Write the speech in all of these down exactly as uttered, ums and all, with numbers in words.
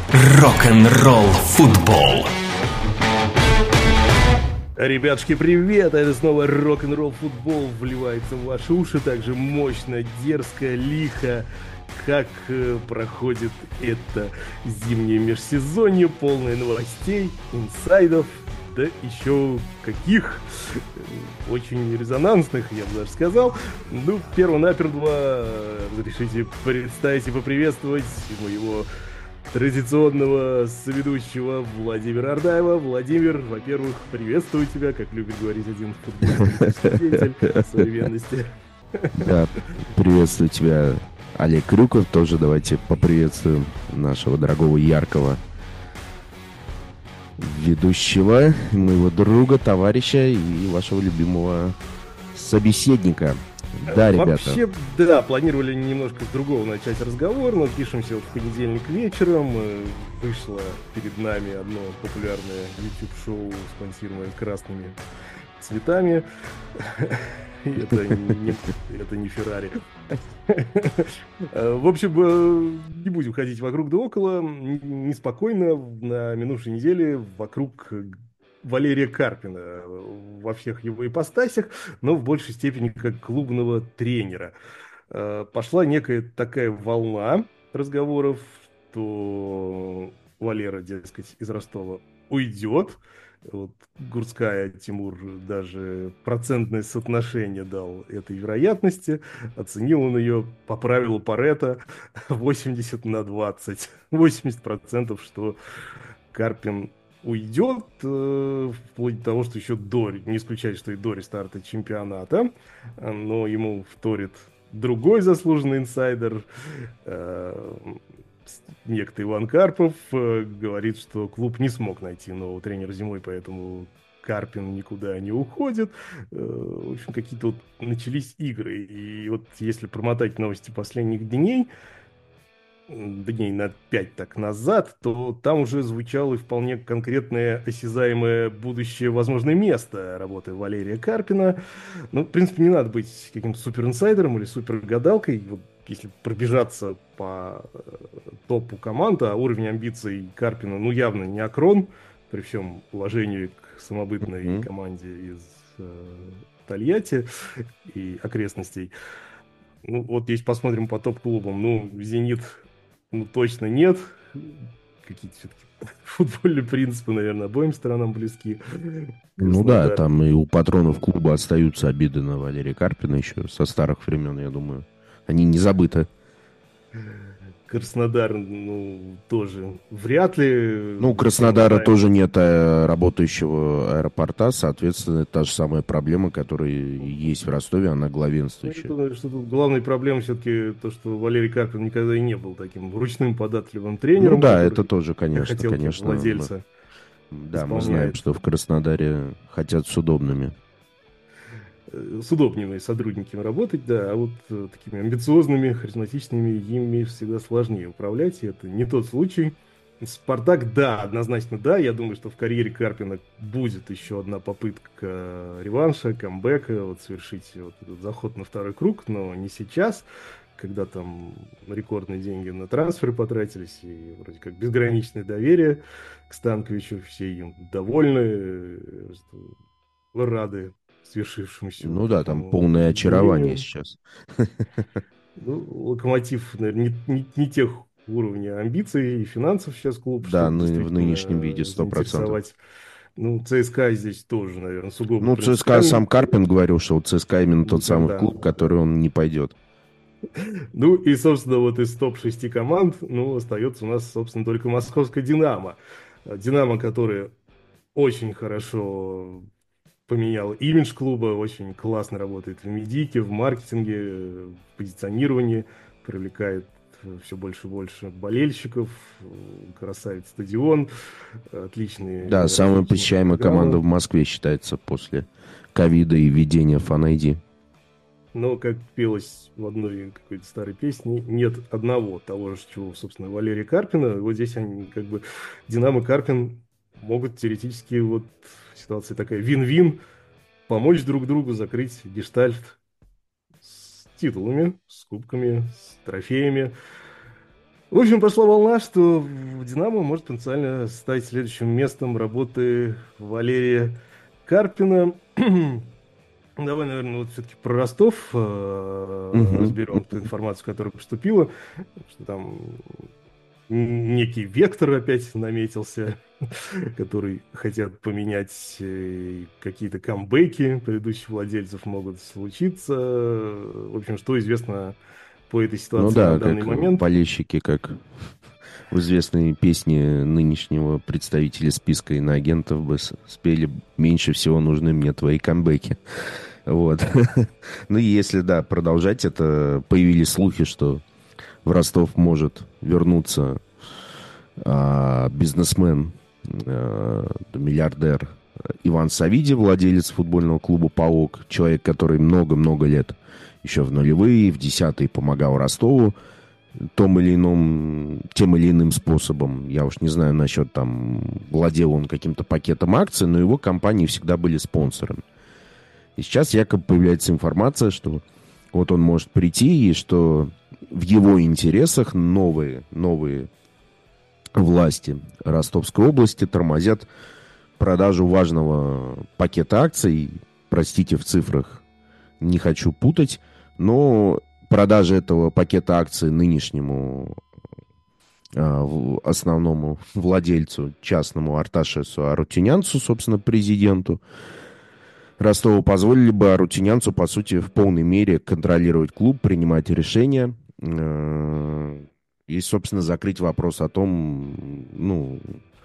Рок-н-ролл футбол. Ребятушки, привет! Это снова рок-н-ролл футбол вливается в ваши уши так же мощно, дерзко, лихо, как э, проходит это зимнее межсезонье, полное новостей, инсайдов, да еще каких, э, очень резонансных, я бы даже сказал. Ну, перво-наперво э, разрешите представить и поприветствовать моего традиционного соведущего Владимира Ардаева. Владимир, во-первых, приветствую тебя, как любит говорить один футбольный деятель современности. Да, приветствую тебя, Олег Крюков. Тоже давайте поприветствуем нашего дорогого, яркого ведущего, моего друга, товарища и вашего любимого собеседника. Да, ребята. Вообще, да, планировали немножко с другого начать разговор, но пишемся вот в понедельник вечером. Вышло перед нами одно популярное YouTube-шоу, спонсируемое красными цветами. Это не, это не Феррари. В общем, не будем ходить вокруг да около. Неспокойно на минувшей неделе вокруг Валерия Карпина во всех его ипостасях, но в большей степени как клубного тренера. Пошла некая такая волна разговоров, что Валера, дескать, из Ростова уйдет. Вот Гурцкая, Тимур даже процентное соотношение дал этой вероятности. Оценил он ее по правилу Парето восемьдесят на двадцать. восемьдесят процентов, что Карпин уйдет, э, вплоть до того, что еще до, не исключать, что и до рестарта чемпионата, но ему вторит другой заслуженный инсайдер, э, некто Иван Карпов, э, говорит, что клуб не смог найти нового тренера зимой, поэтому Карпин никуда не уходит. Э, в общем, какие-то вот начались игры. И вот если промотать новости последних дней, дней на пять так назад, то там уже звучало и вполне конкретное осязаемое будущее возможное место работы Валерия Карпина. Ну, в принципе, не надо быть каким-то суперинсайдером или супергадалкой. Вот если пробежаться по топу команд, а уровень амбиций Карпина, ну, явно не Акрон, при всем уважении к самобытной mm-hmm. команде из э, Тольятти и окрестностей. Ну, вот если посмотрим по топ-клубам, ну, «Зенит» ну, точно нет. Какие-то все-таки футбольные принципы, наверное, обоим сторонам близки. Ну да, там и у патронов клуба остаются обиды на Валерия Карпина еще со старых времен, я думаю. Они не забыты. Краснодар, ну, тоже вряд ли. Ну, у Краснодара тоже нет работающего аэропорта, соответственно, это та же самая проблема, которая есть в Ростове, она главенствующая. Я думаю, что тут главная проблема все-таки то, что Валерий Карпин никогда и не был таким ручным податливым тренером. Ну да, это тоже, конечно, хотел конечно. Владельца. Мы, да, мы знаем, что в Краснодаре хотят с удобными. С удобными сотрудниками работать, да, а вот э, такими амбициозными, харизматичными ими всегда сложнее управлять, и это не тот случай. «Спартак», да, однозначно да, я думаю, что в карьере Карпина будет еще одна попытка реванша, камбэка, вот совершить вот этот заход на второй круг, но не сейчас, когда там рекордные деньги на трансферы потратились, и вроде как безграничное доверие к Станковичу, все им довольны, рады свершившемуся. Ну да, там полное очарование сейчас. Ну, Локомотив, наверное, не, не, не тех уровней амбиций и финансов сейчас клуб. Да, ну, в нынешнем виде сто процентов. Ну, ЦСКА здесь тоже, наверное, сугубо. Ну, ЦСКА сам Карпин говорил, что у ЦСКА именно тот самый да. клуб, который он не пойдет. Ну, и, собственно, вот из топ шести команд, ну, остается у нас, собственно, только московская «Динамо». «Динамо», которая очень хорошо поменял имидж клуба, очень классно работает в медике, в маркетинге, в позиционировании, привлекает все больше и больше болельщиков, красавец стадион, отличные... Да, самая посещаемая команда в Москве считается после ковида и введения Fan ай ди. Но, как пелось в одной какой-то старой песне, нет одного того же, чего, собственно, Валерия Карпина. Вот здесь они, как бы, «Динамо», Карпин могут теоретически, вот, ситуация такая, вин-вин, помочь друг другу закрыть гештальт с титулами, с кубками, с трофеями. В общем, пошла волна, что в «Динамо» может потенциально стать следующим местом работы Валерия Карпина. Давай, наверное, вот все-таки про Ростов э, Мгм. разберем ту информацию, которая поступила, что там некий вектор опять наметился, который хотят поменять, э, какие-то камбэки предыдущих владельцев могут случиться. В общем, что известно по этой Ну ситуации на да, данный как э, момент? болельщики, как в известной песне нынешнего представителя списка иноагентов бы с- спели «Меньше всего нужны мне твои камбэки». Вот. Ну и если, да, продолжать это, появились слухи, что в Ростов может вернуться а, бизнесмен, а, миллиардер Иван Савиди, владелец футбольного клуба «Паок», человек, который много-много лет еще в нулевые, в десятые помогал Ростову том или ином, тем или иным способом. Я уж не знаю насчет там, владел он каким-то пакетом акций, но его компании всегда были спонсорами. И сейчас якобы появляется информация, что вот он может прийти, и что в его интересах новые, новые власти Ростовской области тормозят продажу важного пакета акций. Простите, в цифрах не хочу путать, но продажа этого пакета акций нынешнему а, в- основному владельцу, частному Арташесу Арутюнянцу, собственно, президенту Ростова, позволили бы Арутюнянцу, по сути, в полной мере контролировать клуб, принимать решения э, и, собственно, закрыть вопрос о том, ну,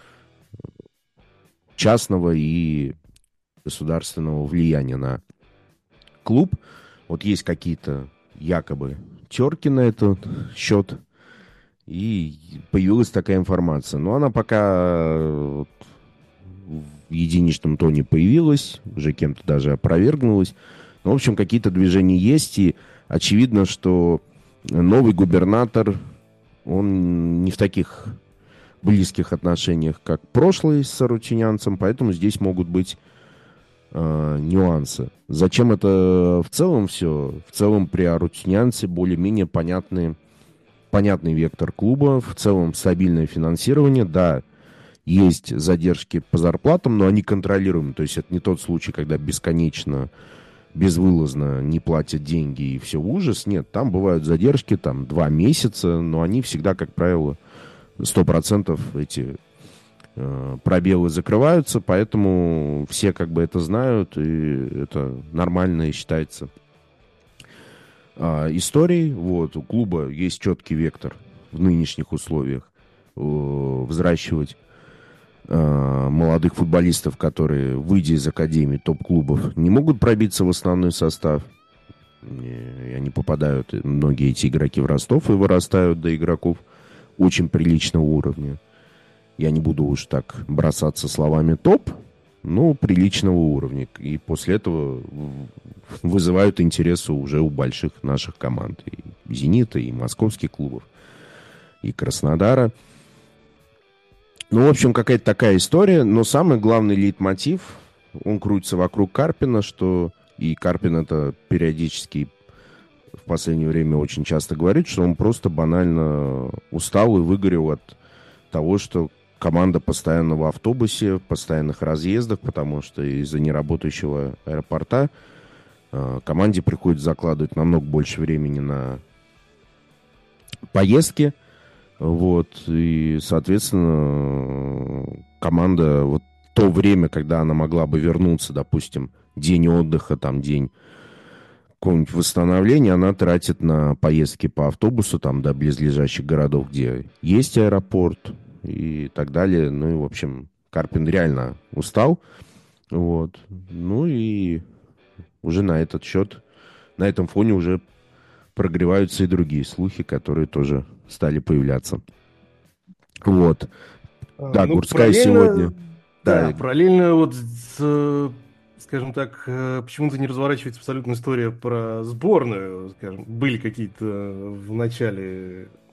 частного и государственного влияния на клуб. Вот есть какие-то якобы терки на этот счет, и появилась такая информация. Но она пока э, в единичном тоне появилась, уже кем-то даже опровергнулась. Но, в общем, какие-то движения есть, и очевидно, что новый губернатор, он не в таких близких отношениях, как прошлый с арутюнянцем, поэтому здесь могут быть э, нюансы. Зачем это в целом все? В целом при арутюнянце более-менее понятный, понятный вектор клуба, в целом стабильное финансирование, да, есть задержки по зарплатам, но они контролируемы. То есть это не тот случай, когда бесконечно, безвылазно не платят деньги и все ужас. Нет, там бывают задержки, там два месяца, но они всегда, как правило, сто процентов эти э, пробелы закрываются, поэтому все как бы это знают, и это нормально и считается а, историей. Вот, у клуба есть четкий вектор в нынешних условиях э, взращивать э, молодых футболистов, которые, выйдя из академии топ-клубов, не могут пробиться в основной состав. И они попадают, многие эти игроки в Ростов и вырастают до игроков очень приличного уровня. Я не буду уж так бросаться словами топ, но приличного уровня. И после этого вызывают интересы уже у больших наших команд. И «Зенита», и московских клубов, и Краснодара. Ну, в общем, какая-то такая история. Но самый главный лейтмотив, он крутится вокруг Карпина, что и Карпин это периодически в последнее время очень часто говорит, что он просто банально устал и выгорел от того, что команда постоянно в автобусе, в постоянных разъездах, потому что из-за неработающего аэропорта э, команде приходится закладывать намного больше времени на поездки. Вот, и, соответственно, команда вот то время, когда она могла бы вернуться, допустим, день отдыха, там день какого-нибудь восстановления, она тратит на поездки по автобусу там до близлежащих городов, где есть аэропорт и так далее. Ну и, в общем, Карпин реально устал. Вот. Ну и уже на этот счет, на этом фоне уже прогреваются и другие слухи, которые тоже стали появляться. Вот. А, Да, Ну, Гурская параллельно, сегодня. Да, да, параллельно вот, с, э, скажем так, э, почему-то не разворачивается абсолютно история про сборную, скажем, были какие-то в начале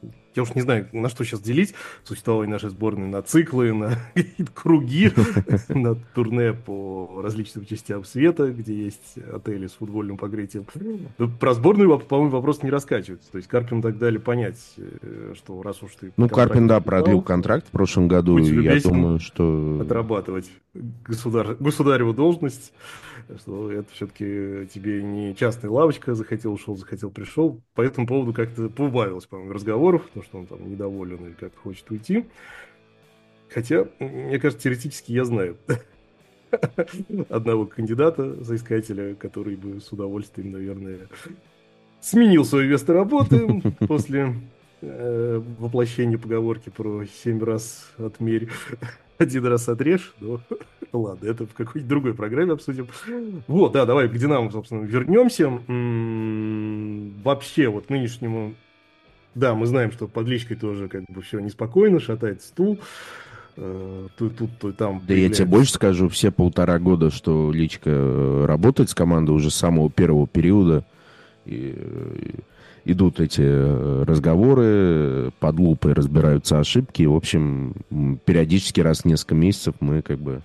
Я уж не знаю, на что сейчас делить существование нашей сборной, на циклы, на какие-то круги, на турне по различным частям света, где есть отели с футбольным покрытием. Но про сборную, по-моему, вопрос не раскачивается. То есть Карпину так дали понять, э, что раз уж ты Ну, контракт Карпин, да, продлил подписал, контракт в прошлом году, будь и я любезен думаю, что... отрабатывать государ... государеву должность, что это все-таки тебе не частная лавочка, захотел ушел, захотел пришел. По этому поводу как-то поубавилось, по-моему, разговоров, потому что он там недоволен или как-то хочет уйти. Хотя, мне кажется, теоретически я знаю одного кандидата, соискателя, который бы с удовольствием, наверное, сменил свое место работы после э, воплощения поговорки про семь раз отмерь, один раз отрежь. Но ладно, это в какой-нибудь другой программе обсудим. Вот, да, давай к Динамо, собственно, вернемся. М-м, вообще, вот нынешнему... Да, мы знаем, что под Личкой тоже как бы все неспокойно, шатает стул. Э, То тут, то там Да я тебе больше появляются... скажу, все полтора года, что Личка э, работает с командой уже с самого первого периода, и, э, идут эти э, разговоры, под лупой разбираются ошибки. В общем, м, периодически раз в несколько месяцев мы как бы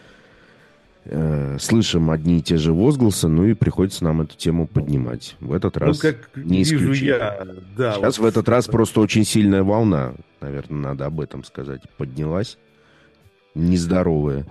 э, слышим одни и те же возгласы, ну и приходится нам эту тему поднимать. В этот Ну, раз как не вижу исключение. я, да, Сейчас вот в этот раз просто очень сильная волна, наверное, надо об этом сказать, поднялась, нездоровая.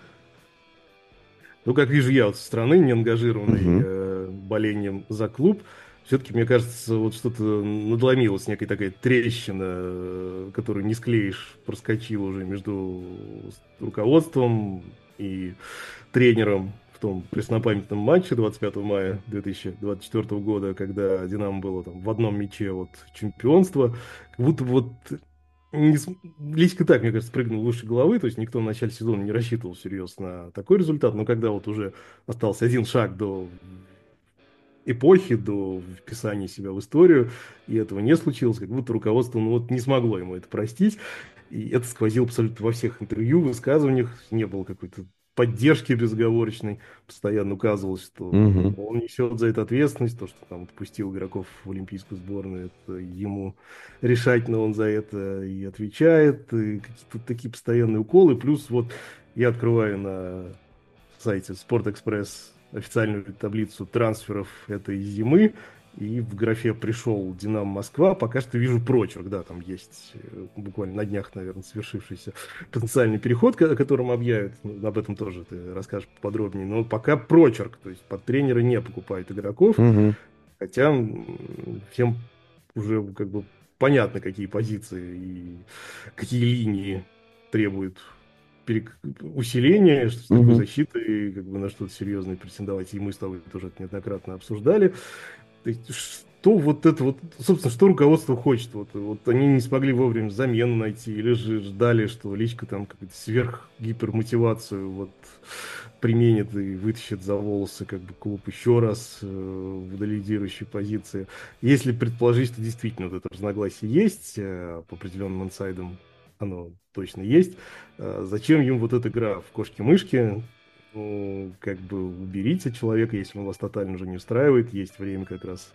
ну, как вижу я вот со стороны, не ангажированный Мгм. э, болением за клуб, все-таки, мне кажется, вот что-то надломилось, некая такая трещина, э, которую не склеишь, проскочила уже между руководством и тренером в том преснопамятном матче двадцать пятого мая две тысячи двадцать четвёртого года, когда «Динамо» было там в одном мяче от чемпионства, как будто бы вот не с- Личко так, мне кажется, прыгнул выше головы, то есть никто в начале сезона не рассчитывал всерьез на такой результат, но когда вот уже остался один шаг до эпохи, до вписания себя в историю, и этого не случилось, как будто руководство ну, вот не смогло ему это простить, и это сквозило абсолютно во всех интервью, высказываниях, не было какой-то поддержки безоговорочной, постоянно указывалось, что Мгм. он несет за это ответственность, то, что там отпустил игроков в олимпийскую сборную, это ему решать, но он за это и отвечает, и какие-то такие постоянные уколы, плюс вот я открываю на сайте Спортэкспресс официальную таблицу трансферов этой зимы, и в графе пришел Динамо Москва, пока что вижу прочерк, да, там есть э, буквально на днях, наверное, совершившийся потенциальный переход, ко- о котором объявят, ну, об этом тоже ты расскажешь подробнее, но пока прочерк, то есть под тренера не покупают игроков, Мгм. хотя м, всем уже как бы понятно, какие позиции и какие линии требуют перек- усиления, что с такой Мгм. защитой как бы на что-то серьезное претендовать. И мы с тобой тоже это неоднократно обсуждали. То есть, что вот это вот, собственно, что руководство хочет? Вот, вот они не смогли вовремя замену найти, или же ждали, что Личка там какую-то сверхгипермотивацию вот применит и вытащит за волосы как бы клуб еще раз э, в лидирующей позиции. Если предположить, что действительно вот это разногласие есть э, по определенным инсайдам, оно точно есть, э, зачем им вот эта игра в кошки-мышки? Ну, как бы уберите человека, если он вас тотально уже не устраивает. Есть время как раз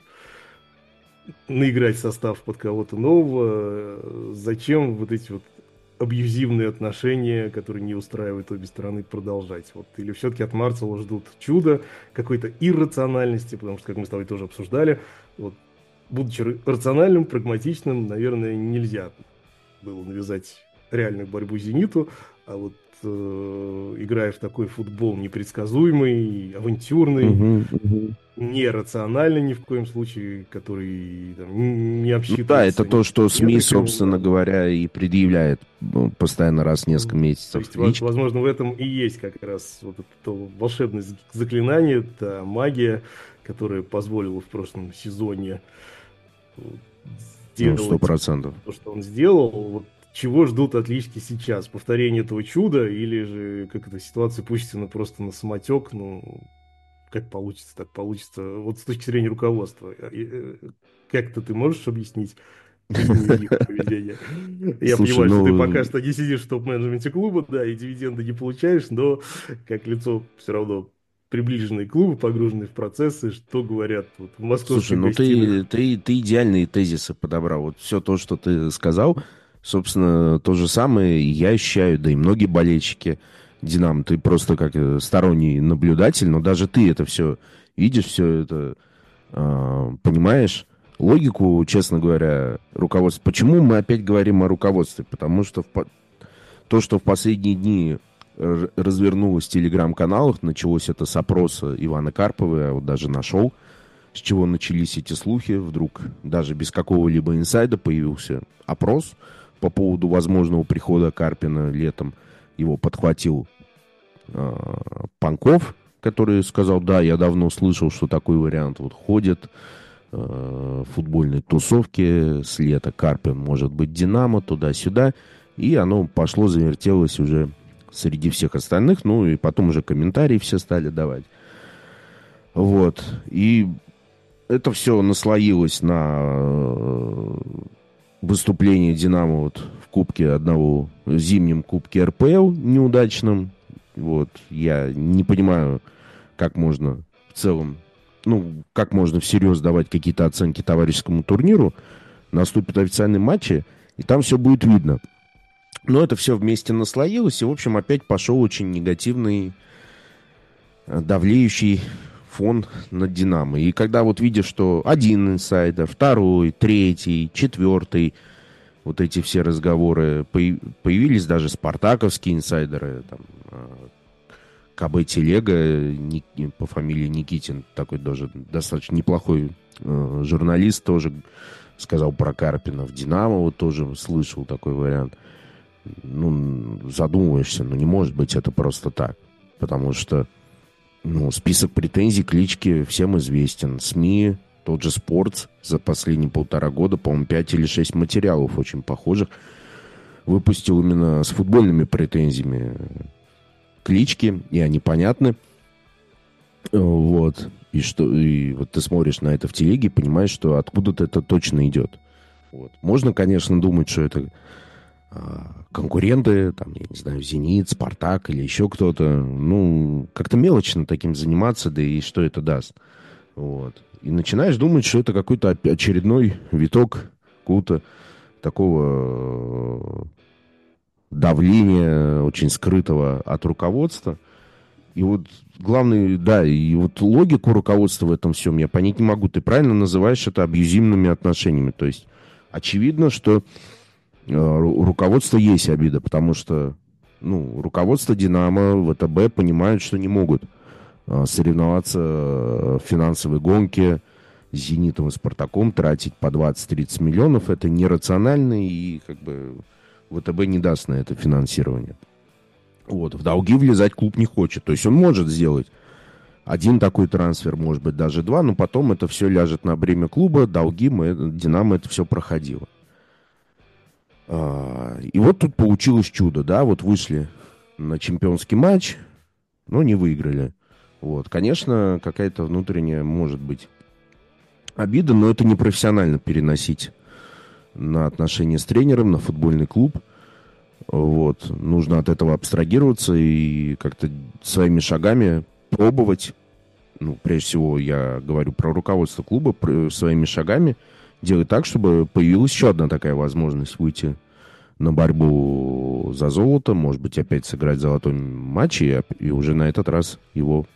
наиграть состав под кого-то нового. Зачем вот эти вот абьюзивные отношения, которые не устраивают обе стороны, продолжать? Вот. Или все-таки от Марцела ждут чуда, какой-то иррациональности, потому что, как мы с тобой тоже обсуждали, вот, будучи ра- рациональным, прагматичным, наверное, нельзя было навязать реальную борьбу «Зениту», а вот э, играя в такой футбол непредсказуемый, авантюрный, Мгм. Мгм. нерациональный ни в коем случае, который там, н- не Ну да, это обсчитывается то, ни что СМИ, метриками, собственно да. говоря, и предъявляет ну, постоянно раз в несколько М, То месяцев. есть, во- Лички. возможно, в этом и есть как раз вот это то волшебное з- заклинание, та магия, которая позволила в прошлом сезоне вот Ну, сто сделать процентов. то, что он сделал. Вот чего ждут отлички сейчас? Повторение этого чуда или же как эта ситуация пустится просто на самотек? Ну, как получится, так получится. Вот с точки зрения руководства. э, э, Как-то ты можешь объяснить линию их поведения? Я Слушай, понимаю, что ты ну, пока что не сидишь в топ-менеджменте клуба, да, и дивиденды не получаешь, но как лицо все равно приближенные клубы, погруженные в процессы, что говорят вот, в московских Слушай, ну гостиных. ты, ты, ты идеальные тезисы подобрал. Вот все то, что ты сказал, собственно, то же самое и я ощущаю, да и многие болельщики «Динамо». Ты просто как э, сторонний наблюдатель, но даже ты это все видишь, все это э, понимаешь. Логику, честно говоря, руководство. Почему мы опять говорим о руководстве? Потому что в, по- то, что в последние дни р- развернулось в телеграм-каналах, началось это с опроса Ивана Карпова, я вот даже нашел, с чего начались эти слухи. Вдруг даже без какого-либо инсайда появился опрос по поводу возможного прихода Карпина летом. Его подхватил э, Панков, который сказал, да, я давно слышал, что такой вариант вот ходит э, в футбольной тусовке с лета Карпин может быть Динамо, туда-сюда. И оно пошло, завертелось уже среди всех остальных. Ну и потом уже комментарии все стали давать. Вот. И это все наслоилось на э, выступление «Динамо» вот в кубке одного, зимнем кубке эр пэ эл неудачном. Вот. Я не понимаю, как можно в целом, ну, как можно всерьез давать какие-то оценки товарищескому турниру. Наступят официальные матчи, и там все будет видно. Но это все вместе наслоилось, и, в общем, опять пошел очень негативный, э, давлеющий фон над «Динамо». И когда вот видишь, что один инсайдер, второй, третий, четвертый, вот эти все разговоры, появились даже спартаковские инсайдеры, там, ка бэ Телега по фамилии Никитин, такой даже достаточно неплохой э, журналист, тоже сказал про Карпина. В «Динамо» вот тоже слышал такой вариант. Ну, задумываешься, ну не может быть это просто так. Потому что ну, список претензий, клички всем известен. СМИ, тот же «Спортс» за последние полтора года, по-моему, пять или шесть материалов очень похожих выпустил именно с футбольными претензиями. Клички, и они понятны. Вот. И, что, и вот ты смотришь на это в телеге и понимаешь, что откуда-то это точно идет. Вот. Можно, конечно, думать, что это конкуренты, там, я не знаю, «Зенит», «Спартак» или еще кто-то. Ну, как-то мелочно таким заниматься, да и что это даст. Вот. И начинаешь думать, что это какой-то очередной виток какого-то такого давления очень скрытого от руководства. И вот главный, да, и вот логику руководства в этом всем я понять не могу. Ты правильно называешь это абьюзивными отношениями. То есть очевидно, что у руководства есть обида, потому что ну, руководство «Динамо», вэ тэ бэ понимают, что не могут а, соревноваться в финансовой гонке с «Зенитом» и «Спартаком», тратить по двадцать-тридцать миллионов. Это нерационально, и как бы вэ тэ бэ не даст на это финансирование. Вот. В долги влезать клуб не хочет. То есть он может сделать один такой трансфер, может быть, даже два, но потом это все ляжет на бремя клуба, долги, мы, «Динамо» это все проходило. И вот тут получилось чудо, да, вот вышли на чемпионский матч, но не выиграли. Вот, конечно, какая-то внутренняя, может быть, обида, но это не профессионально переносить на отношения с тренером, на футбольный клуб. Вот, нужно от этого абстрагироваться и как-то своими шагами пробовать, ну, прежде всего, я говорю про руководство клуба, своими шагами делать так, чтобы появилась еще одна такая возможность выйти на борьбу за золото, может быть, опять сыграть золотой матч и, и уже на этот раз его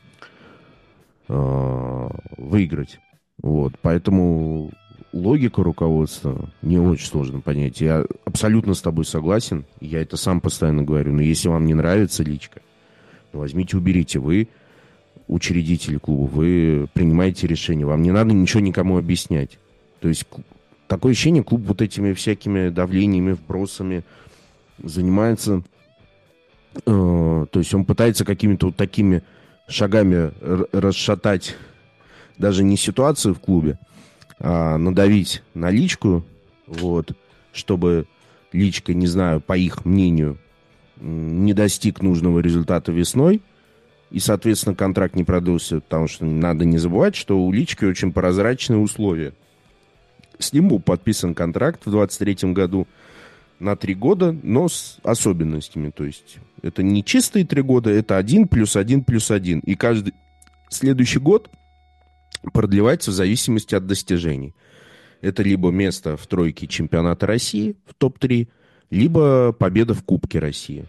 э, выиграть. Вот, поэтому логика руководства не очень сложно понять. Я абсолютно с тобой согласен, я это сам постоянно говорю, но если вам не нравится личка, возьмите, уберите. Вы учредитель клуба, вы принимаете решение, вам не надо ничего никому объяснять. То есть такое ощущение, клуб вот этими всякими давлениями, вбросами занимается. Э, то есть он пытается какими-то вот такими шагами р- расшатать даже не ситуацию в клубе, а надавить на личку, вот, чтобы личка, не знаю, по их мнению, не достиг нужного результата весной, и, соответственно, контракт не продлился, потому что надо не забывать, что у лички очень прозрачные условия. С ним был подписан контракт в двадцать третьем году на три года, но с особенностями. То есть это не чистые три года, это один плюс один плюс один. И каждый Следующий год продлевается в зависимости от достижений. Это либо место в тройке чемпионата России в топ три, либо победа в Кубке России.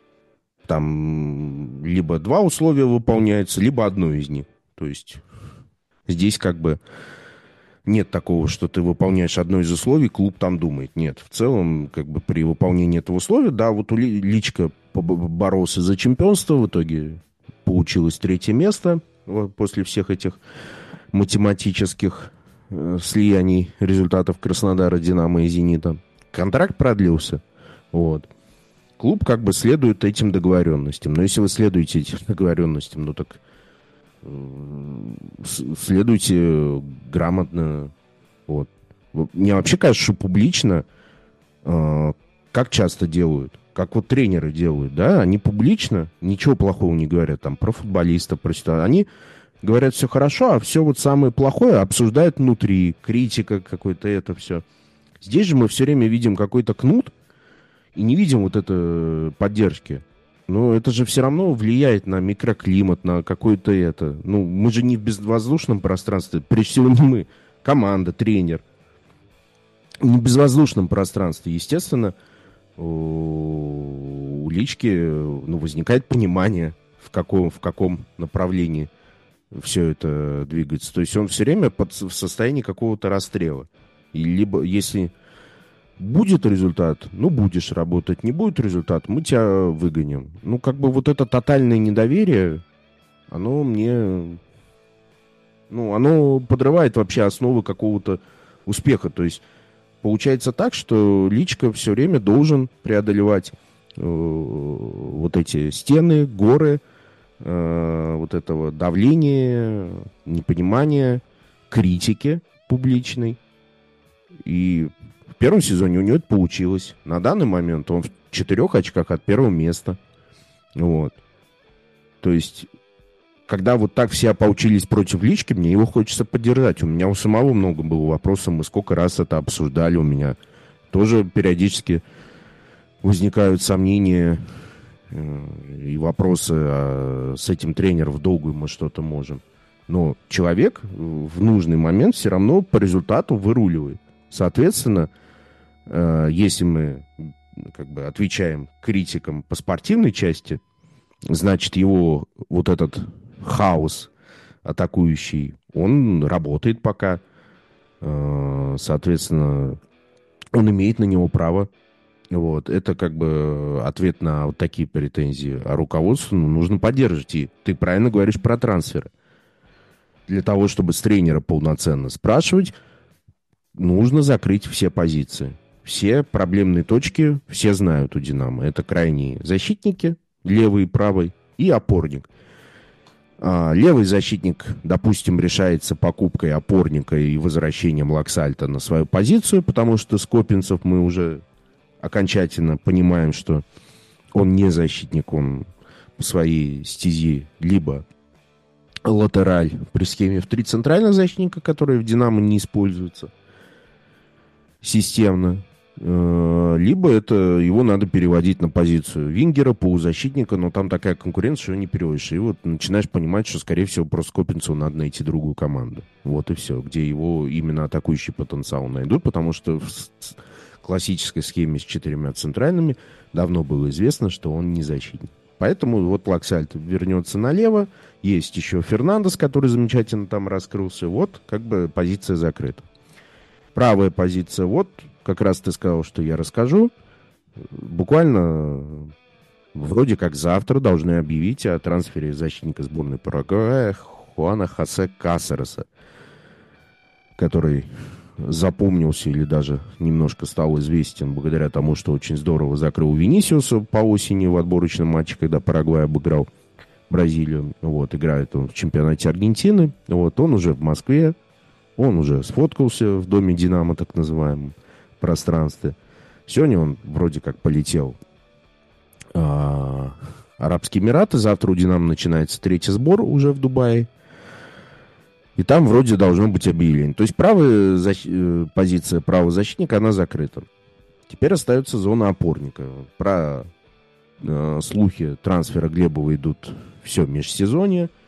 Там либо два условия выполняются, либо одно из них. То есть здесь как бы нет такого, что ты выполняешь одно из условий, клуб там думает. Нет, в целом как бы при выполнении этого условия, да, вот у Личка боролся за чемпионство, в итоге получилось третье место после всех этих математических э, слияний результатов Краснодара, Динамо и Зенита. Контракт продлился. Вот. Клуб как бы следует этим договоренностям. Но если вы следуете этим договоренностям, ну так э, следуйте грамотно. Вот. Мне вообще кажется, что публично, э, как часто делают, как вот тренеры делают, да, они публично ничего плохого не говорят там про футболистов, про ситуацию. Они говорят все хорошо, а все вот самое плохое обсуждают внутри, критика какой-то, это все. Здесь же мы все время видим какой-то кнут и не видим вот этой поддержки. Но это же все равно влияет на микроклимат, на какое-то это. Ну, мы же не в безвоздушном пространстве, прежде всего не мы, команда, тренер. Не в безвоздушном пространстве, естественно, у Лички, ну, возникает понимание, в каком, в каком направлении все это двигается. То есть он все время под, в состоянии какого-то расстрела. И либо, если будет результат, ну, будешь работать, не будет результат, мы тебя выгоним. Ну, как бы вот это тотальное недоверие, оно мне... Ну, оно подрывает вообще основы какого-то успеха. То есть получается так, что Личка все время должен преодолевать э, вот эти стены, горы, э, вот этого давления, непонимания, критики публичной. И в первом сезоне у него это получилось. На данный момент он в четырех очках от первого места. Вот. То есть, когда вот так все ополчились против Лички, мне его хочется поддержать. У меня у самого много было вопросов, мы сколько раз это обсуждали. У меня тоже периодически возникают сомнения э, и вопросы, а с этим тренером в долгую мы что-то можем. Но человек в нужный момент все равно по результату выруливает. Соответственно, э, если мы как бы отвечаем критикам по спортивной части, значит, его вот этот хаос атакующий, он работает пока. Э, соответственно, он имеет на него право. Вот. Это как бы ответ на вот такие претензии. А руководству ну, нужно поддерживать. И ты правильно говоришь про трансферы. Для того, чтобы с тренера полноценно спрашивать, нужно закрыть все позиции. Все проблемные точки все знают у «Динамо». Это крайние защитники, левый и правый, и опорник. А, левый защитник, допустим, решается покупкой опорника и возвращением Лаксальта на свою позицию, потому что Скопинцев мы уже окончательно понимаем, что он не защитник, он по своей стези либо латераль при схеме в три центральных защитника, которые в «Динамо» не используются системно, либо это его надо переводить на позицию вингера, полузащитника, но там такая конкуренция, что его не переводишь. И вот начинаешь понимать, что, скорее всего, просто Скопинцеву надо найти другую команду. Вот и все, где его именно атакующий потенциал найдут, потому что в классической схеме с четырьмя центральными давно было известно, что он не защитник. Поэтому вот Лаксальт вернется налево. Есть еще Фернандес, который замечательно там раскрылся. Вот как бы позиция закрыта. Правая позиция, вот как раз ты сказал, что я расскажу. Буквально вроде как завтра должны объявить о трансфере защитника сборной Парагвая Хуана Хосе Касереса, который запомнился или даже немножко стал известен благодаря тому, что очень здорово закрыл Винисиуса по осени в отборочном матче, когда Парагвай обыграл Бразилию. Вот, играет он в чемпионате Аргентины. Вот, он уже в Москве. Он уже сфоткался в доме «Динамо», так называемом пространстве. Сегодня он вроде как полетел а, Арабские Эмираты. Завтра у «Динамо» начинается третий сбор уже в Дубае. И там вроде должно быть объявление. То есть правая защ... позиция правого защитника, она закрыта. Теперь остается зона опорника. Про э, слухи трансфера Глебова идут все межсезонье.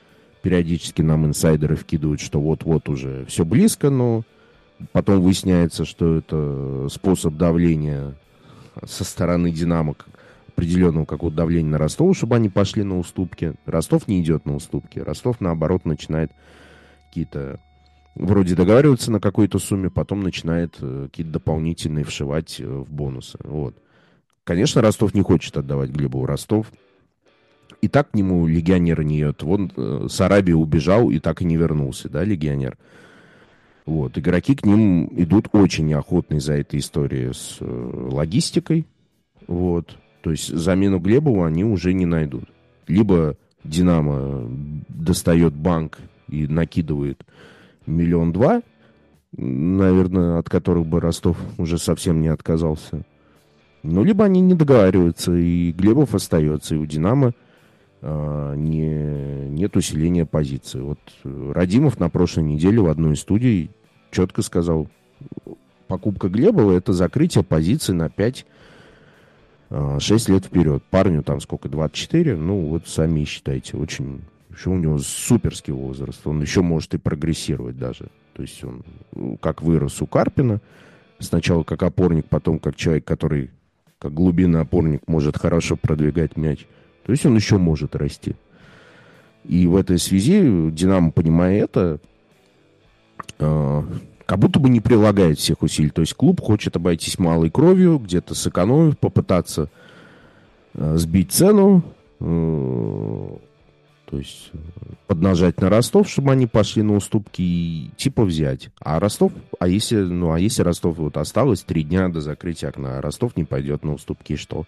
периодически нам инсайдеры вкидывают, что вот-вот уже все близко, но потом выясняется, что это способ давления со стороны «Динамо», определенного какого-то давления на Ростов, чтобы они пошли на уступки. Ростов не идет на уступки. Ростов, наоборот, начинает какие-то... Вроде договариваться на какой-то сумме, потом начинает э, какие-то дополнительные вшивать э, в бонусы. Вот. Конечно, Ростов не хочет отдавать Глебову. Ростов и так к нему легионер не идет. Вон э, с Арабии убежал и так и не вернулся, да, легионер. Вот. Игроки к ним идут очень неохотно из-за этой истории с э, логистикой. Вот. То есть замену Глебову они уже не найдут. Либо «Динамо» достает банк и накидывает миллион два, наверное, от которых бы Ростов уже совсем не отказался. Ну, либо они не договариваются, и Глебов остается, и у «Динамо» а, не, нет усиления позиции. Вот Радимов на прошлой неделе в одной из студий четко сказал, покупка Глебова — это закрытие позиции на пять-шесть лет вперед. Парню там сколько, двадцать четыре? Ну, вот сами считайте, очень... Еще у него суперский возраст, он еще может и прогрессировать даже. То есть он как вырос у Карпина, сначала как опорник, потом как человек, который как глубинный опорник может хорошо продвигать мяч. То есть он еще может расти. И в этой связи «Динамо», понимая это, э, как будто бы не прилагает всех усилий. То есть клуб хочет обойтись малой кровью, где-то сэкономить, попытаться э, сбить цену, э, то есть поднажать на Ростов, чтобы они пошли на уступки и типа взять. А Ростов, а если, ну, а если Ростов вот осталось три дня до закрытия окна, а Ростов не пойдет на уступки, что?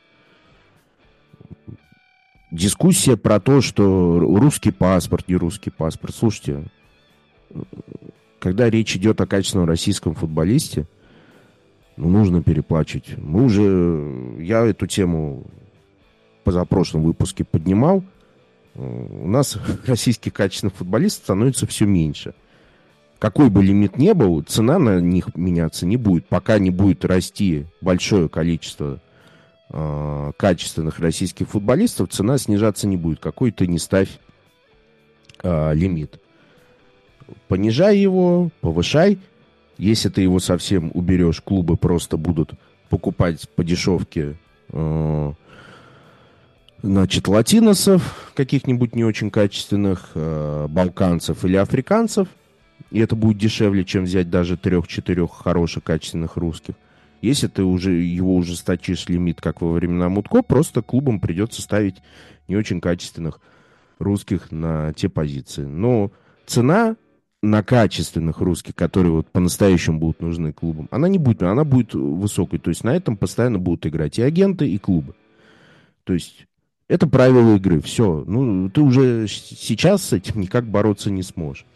Дискуссия про то, что русский паспорт, не русский паспорт. Слушайте, когда речь идет о качественном российском футболисте, ну, нужно переплачивать. Мы уже, я эту тему в позапрошлом выпуске поднимал. У нас российских качественных футболистов становится все меньше. Какой бы лимит ни был, цена на них меняться не будет. Пока не будет расти большое количество э, качественных российских футболистов, цена снижаться не будет. Какой ты не ставь э, лимит. Понижай его, повышай. Если ты его совсем уберешь, клубы просто будут покупать по дешевке э, значит, латиносов, каких-нибудь не очень качественных, э, балканцев или африканцев. И это будет дешевле, чем взять даже трех-четырех хороших, качественных русских. Если ты уже его ужесточишь лимит, как во времена Мутко, просто клубам придется ставить не очень качественных русских на те позиции. Но цена на качественных русских, которые вот по-настоящему будут нужны клубам, она не будет, она будет высокой. То есть на этом постоянно будут играть и агенты, и клубы. То есть это правила игры. Все. Ну, ты уже сейчас с этим никак бороться не сможешь.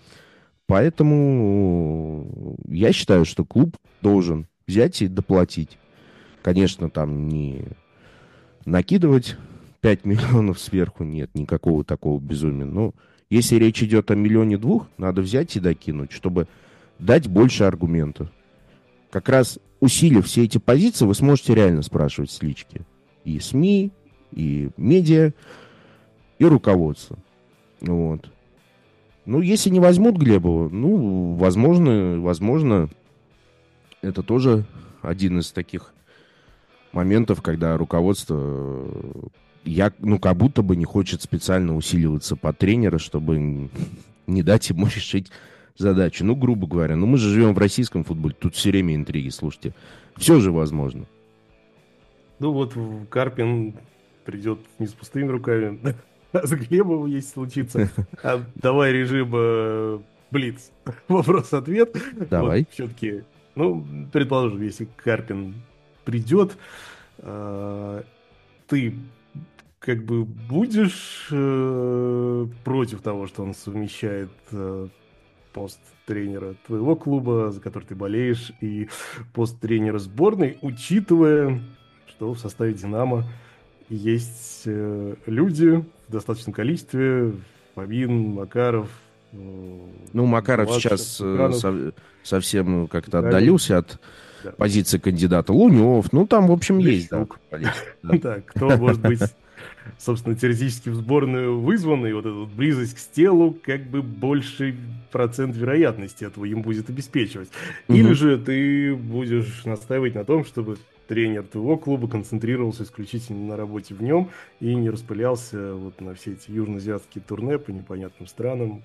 Поэтому я считаю, что клуб должен взять и доплатить. Конечно, там не накидывать пять миллионов сверху, нет, никакого такого безумия. Но если речь идет о миллионе двух, надо взять и докинуть, чтобы дать больше аргументов. Как раз усилив все эти позиции, вы сможете реально спрашивать с лички. И СМИ, и медиа, и руководство. Вот. Ну, если не возьмут Глебова, ну, возможно, возможно, это тоже один из таких моментов, когда руководство, я, ну, как будто бы не хочет специально усиливаться под тренера, чтобы не дать ему решить задачу. Ну, грубо говоря, ну, мы же живем в российском футболе, тут все время интриги, слушайте. Все же возможно. Ну, вот Карпин придет не с пустыми руками. А с Глебовым, если случится. А давай режим э, Блиц. Вопрос-ответ. Давай. Вот, все-таки, ну, предположим, если Карпин придет, э, ты как бы будешь э, против того, что он совмещает э, пост тренера твоего клуба, за который ты болеешь, и пост тренера сборной, учитывая, что в составе «Динамо» есть э, люди в достаточном количестве, Фомин, Макаров. Э, ну, Макаров Младший, сейчас э, со, совсем как-то Ганин. отдалился от Да. позиции кандидата. Лунев, ну, там, в общем, есть. Да, да, кто может быть собственно, теоретически в сборную вызваны, и вот эта вот близость к телу, как бы больший процент вероятности этого им будет обеспечивать. Или Мгм. же ты будешь настаивать на том, чтобы тренер твоего клуба концентрировался исключительно на работе в нем и не распылялся вот на все эти южноазиатские турне по непонятным странам,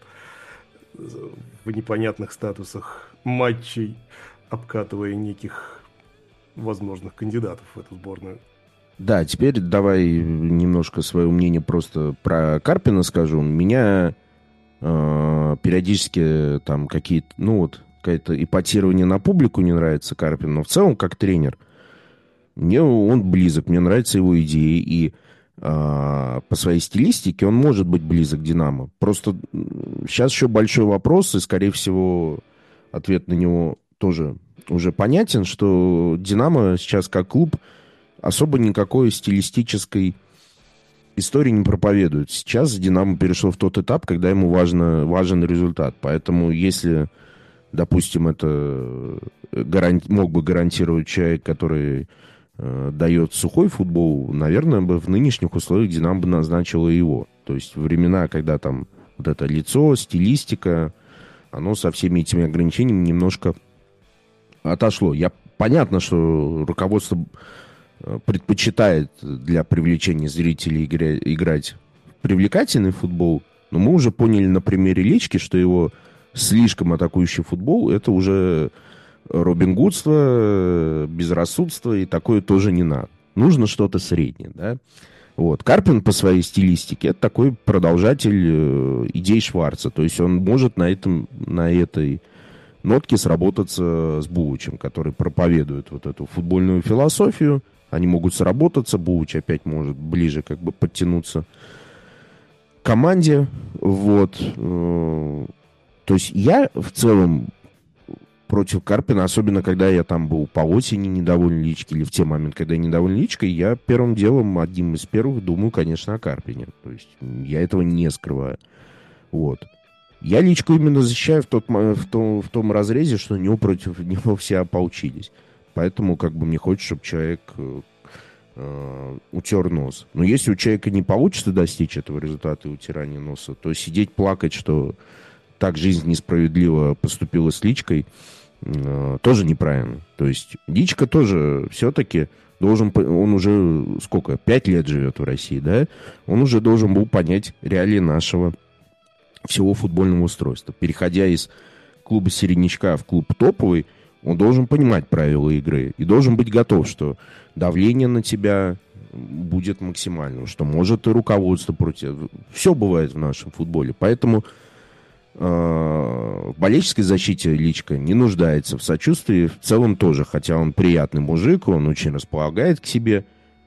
в непонятных статусах матчей, обкатывая неких возможных кандидатов в эту сборную. Да, теперь давай немножко свое мнение просто про Карпина скажу. Меня э, периодически там какие-то, ну вот, какое-то ипотирование на публику не нравится Карпин, но в целом как тренер мне он близок, мне нравятся его идеи, и а, по своей стилистике он может быть близок к «Динамо». Просто м, сейчас еще большой вопрос, и, скорее всего, ответ на него тоже уже понятен, что «Динамо» сейчас как клуб особо никакой стилистической истории не проповедует. Сейчас «Динамо» перешло в тот этап, когда ему важно, важен результат. Поэтому если, допустим, это гаранти- мог бы гарантировать человек, который э, дает сухой футбол, наверное, бы в нынешних условиях «Динамо» бы назначило его. То есть времена, когда там вот это лицо, стилистика, оно со всеми этими ограничениями немножко отошло. Я понятно, что руководство э, предпочитает для привлечения зрителей игра- играть в привлекательный футбол, но мы уже поняли на примере Лички, что его слишком атакующий футбол — это уже Робин Гудство, э, безрассудство, и такое тоже не надо. Нужно что-то среднее, да. Вот. Карпин по своей стилистике — это такой продолжатель э, идей Шварца. То есть он может на, этом, на этой нотке сработаться с Бувичем, который проповедует вот эту футбольную философию. Они могут сработаться, Бувич опять может ближе как бы подтянуться к команде. Вот. Э, То есть я в целом против Карпина, особенно когда я там был по осени недоволен Личкой, или в те моменты, когда я недоволен Личкой, я первым делом, одним из первых, думаю, конечно, о Карпине. То есть я этого не скрываю. Вот. Я Личку именно защищаю в, тот, мо- в, том, в том разрезе, что у него против него все ополчились. Поэтому как бы мне хочется, чтобы человек э, э, утер нос. Но если у человека не получится достичь этого результата и утирания носа, то сидеть плакать, что так жизнь несправедливо поступила с Личкой, э, тоже неправильно. То есть Личка тоже все-таки должен, по- он уже сколько, пять лет живет в России, да? Он уже должен был понять реалии нашего всего футбольного устройства. Переходя из клуба середнячка в клуб топовый, он должен понимать правила игры и должен быть готов, что давление на тебя будет максимальным, что может и руководство против. Все бывает в нашем футболе. Поэтому э, в болельческой защите Личка не нуждается в сочувствии. В целом тоже, хотя он приятный мужик, он очень располагает к себе,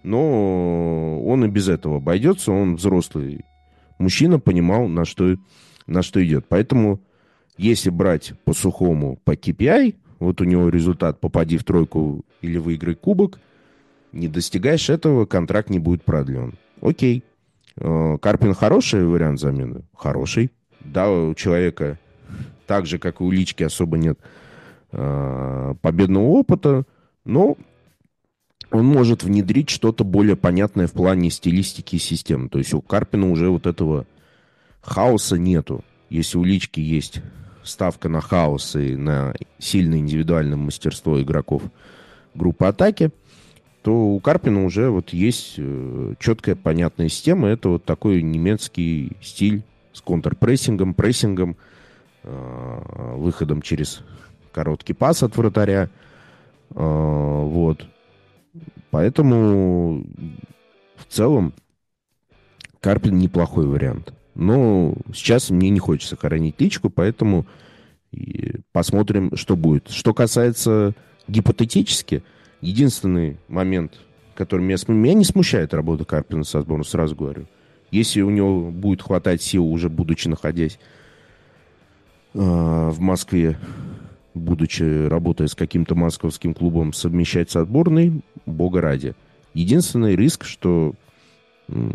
но он и без этого обойдется. Он взрослый мужчина, понимал, на что, на что идет. Поэтому если брать по сухому по кей пи ай, вот у него результат попади в тройку или выиграй кубок, не достигаешь этого, контракт не будет продлен. Окей. Э, Карпин хороший вариант замены? Хороший. Да, у человека так же, как и у Лички, особо нет э, победного опыта, но он может внедрить что-то более понятное в плане стилистики и системы. То есть у Карпина уже вот этого хаоса нету. Если у Лички есть ставка на хаос и на сильное индивидуальное мастерство игроков группы атаки, то у Карпина уже вот есть э, четкая, понятная система. Это вот такой немецкий стиль с контрпрессингом, прессингом, э, выходом через короткий пас от вратаря. Э, вот. Поэтому в целом Карпин неплохой вариант. Но сейчас мне не хочется хоронить Личку, поэтому и посмотрим, что будет. Что касается гипотетически, единственный момент, который меня, см- меня не смущает работа Карпина со сборной, сразу говорю. Если у него будет хватать сил, уже будучи находясь э, в Москве, будучи работая с каким-то московским клубом, совмещать с отборной, бога ради. Единственный риск, что м,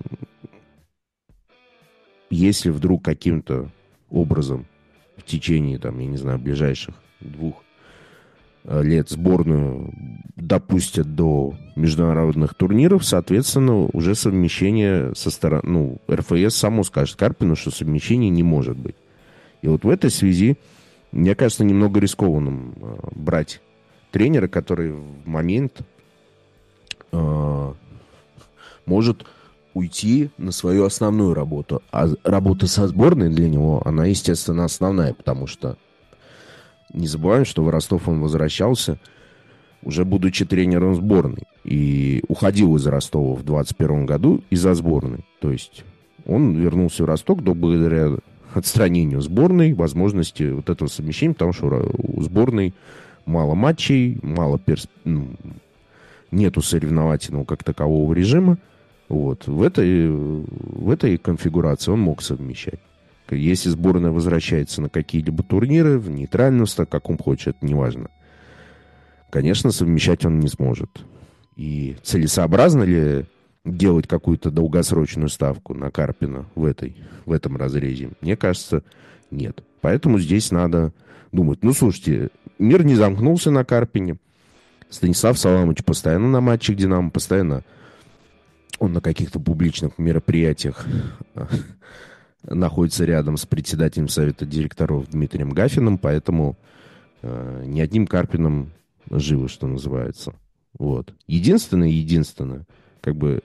если вдруг каким-то образом в течение, там, я не знаю, ближайших двух лет сборную допустят до международных турниров, соответственно, уже совмещение со стороны, ну, эр эф эс само скажет Карпину, что совмещения не может быть. И вот в этой связи, мне кажется, немного рискованным э, брать тренера, который в момент э, может уйти на свою основную работу. А работа со сборной для него, она, естественно, основная, потому что не забываем, что в Ростов он возвращался, уже будучи тренером сборной. И уходил из Ростова в двадцать первом году из-за сборной. То есть он вернулся в Ростов благодаря отстранению сборной, возможности вот этого совмещения, потому что у сборной мало матчей, мало перс... ну, нету соревновательного как такового режима. Вот. В этой, в этой конфигурации он мог совмещать. Если сборная возвращается на какие-либо турниры, в нейтральном, в каком хочет, это неважно. Конечно, совмещать он не сможет. И целесообразно ли делать какую-то долгосрочную ставку на Карпина в, этой, в этом разрезе? Мне кажется, нет. Поэтому здесь надо думать. Ну, слушайте, мир не замкнулся на Карпине. Станислав Саламович постоянно на матчах «Динамо», постоянно он на каких-то публичных мероприятиях находится рядом с председателем Совета директоров Дмитрием Гафиным, поэтому э, ни одним Карпином живо, что называется. Вот. Единственное, единственное, как бы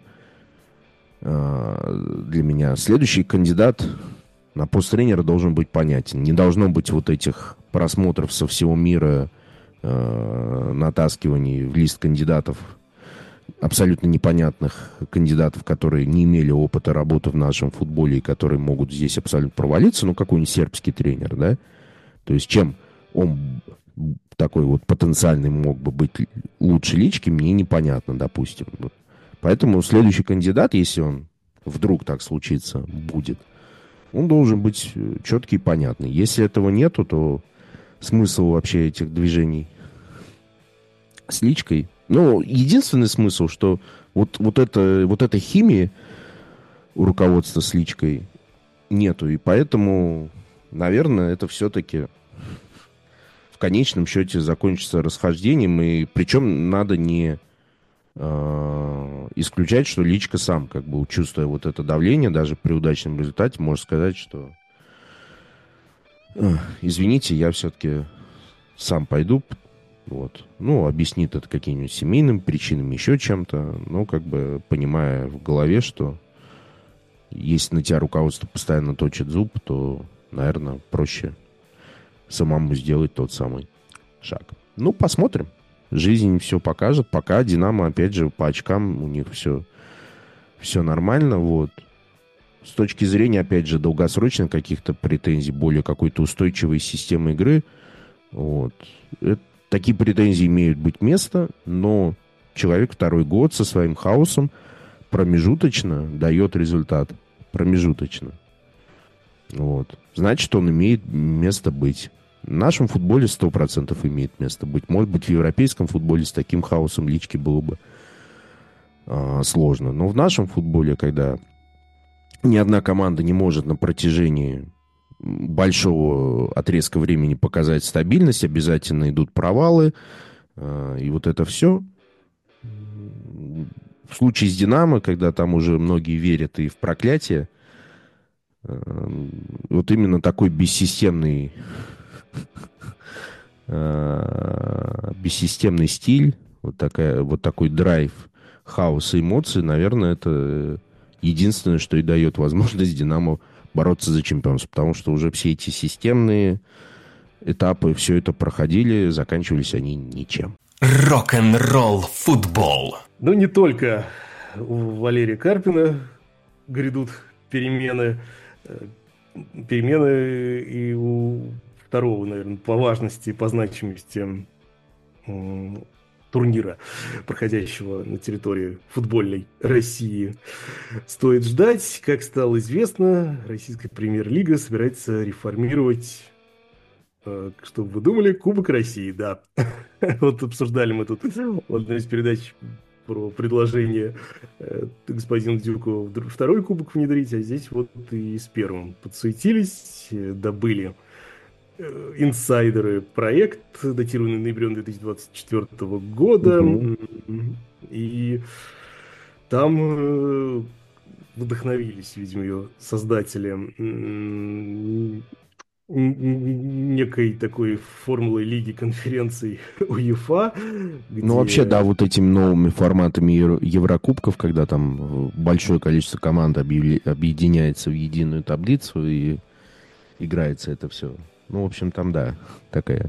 э, для меня следующий кандидат на пост тренера должен быть понятен. Не должно быть вот этих просмотров со всего мира, э, натаскиваний в лист кандидатов, абсолютно непонятных кандидатов, которые не имели опыта работы в нашем футболе и которые могут здесь абсолютно провалиться, ну, какой-нибудь сербский тренер, да? То есть чем он такой вот потенциальный мог бы быть лучше лички, мне непонятно, допустим. Поэтому следующий кандидат, если он вдруг так случится, будет, он должен быть четкий и понятный. Если этого нету, то смысл вообще этих движений с личкой... Ну, единственный смысл, что вот, вот, это, вот этой химии у руководства с личкой нету. И поэтому, наверное, это все-таки в конечном счете закончится расхождением. И причем надо не э, исключать, что личка сам, как бы чувствуя вот это давление, даже при удачном результате, может сказать, что э, извините, я все-таки сам пойду. Вот. Ну, объяснит это какими-нибудь семейными причинами, еще чем-то. Но, как бы, понимая в голове, что если на тебя руководство постоянно точит зуб, то, наверное, проще самому сделать тот самый шаг. Ну, посмотрим. Жизнь все покажет. Пока «Динамо», опять же, по очкам у них все, все нормально. Вот. С точки зрения, опять же, долгосрочных каких-то претензий, более какой-то устойчивой системы игры, вот, это такие претензии имеют быть место, но человек второй год со своим хаосом промежуточно дает результат. Промежуточно. Вот. Значит, он имеет место быть. В нашем футболе сто процентов имеет место быть. Может быть, в европейском футболе с таким хаосом лички было бы а, сложно. Но в нашем футболе, когда ни одна команда не может на протяжении большого отрезка времени показать стабильность, обязательно идут провалы, и вот это все. В случае с «Динамо», когда там уже многие верят и в проклятие, вот именно такой бессистемный бессистемный стиль, вот, такая, вот такой драйв, хаос и эмоции, наверное, это единственное, что и дает возможность «Динамо» бороться за чемпионство, потому что уже все эти системные этапы, все это проходили, заканчивались они ничем. Рок-н-ролл футбол. Ну, не только у Валерия Карпина грядут перемены, перемены и у второго, наверное, по важности и по значимости турнира, проходящего на территории футбольной России. Стоит ждать. Как стало известно, российская премьер-лига собирается реформировать, что вы думали, Кубок России, да. Вот обсуждали мы тут в одной из передач про предложение господина Дюкова второй кубок внедрить, а здесь вот и с первым подсуетились, добыли э, инсайдеры проект, датированный ноябрем две тысячи двадцать четвёртого года. Мгм. И там э, вдохновились, видимо, ее создатели м, н- некой такой формулой Лиги конференций УЕФА, Ну, вообще, да, где... вот этими новыми форматами Евро- Еврокубков, когда там э, большое количество команд объявли- объединяется в единую таблицу и играется это все. Ну, в общем, там, да, такая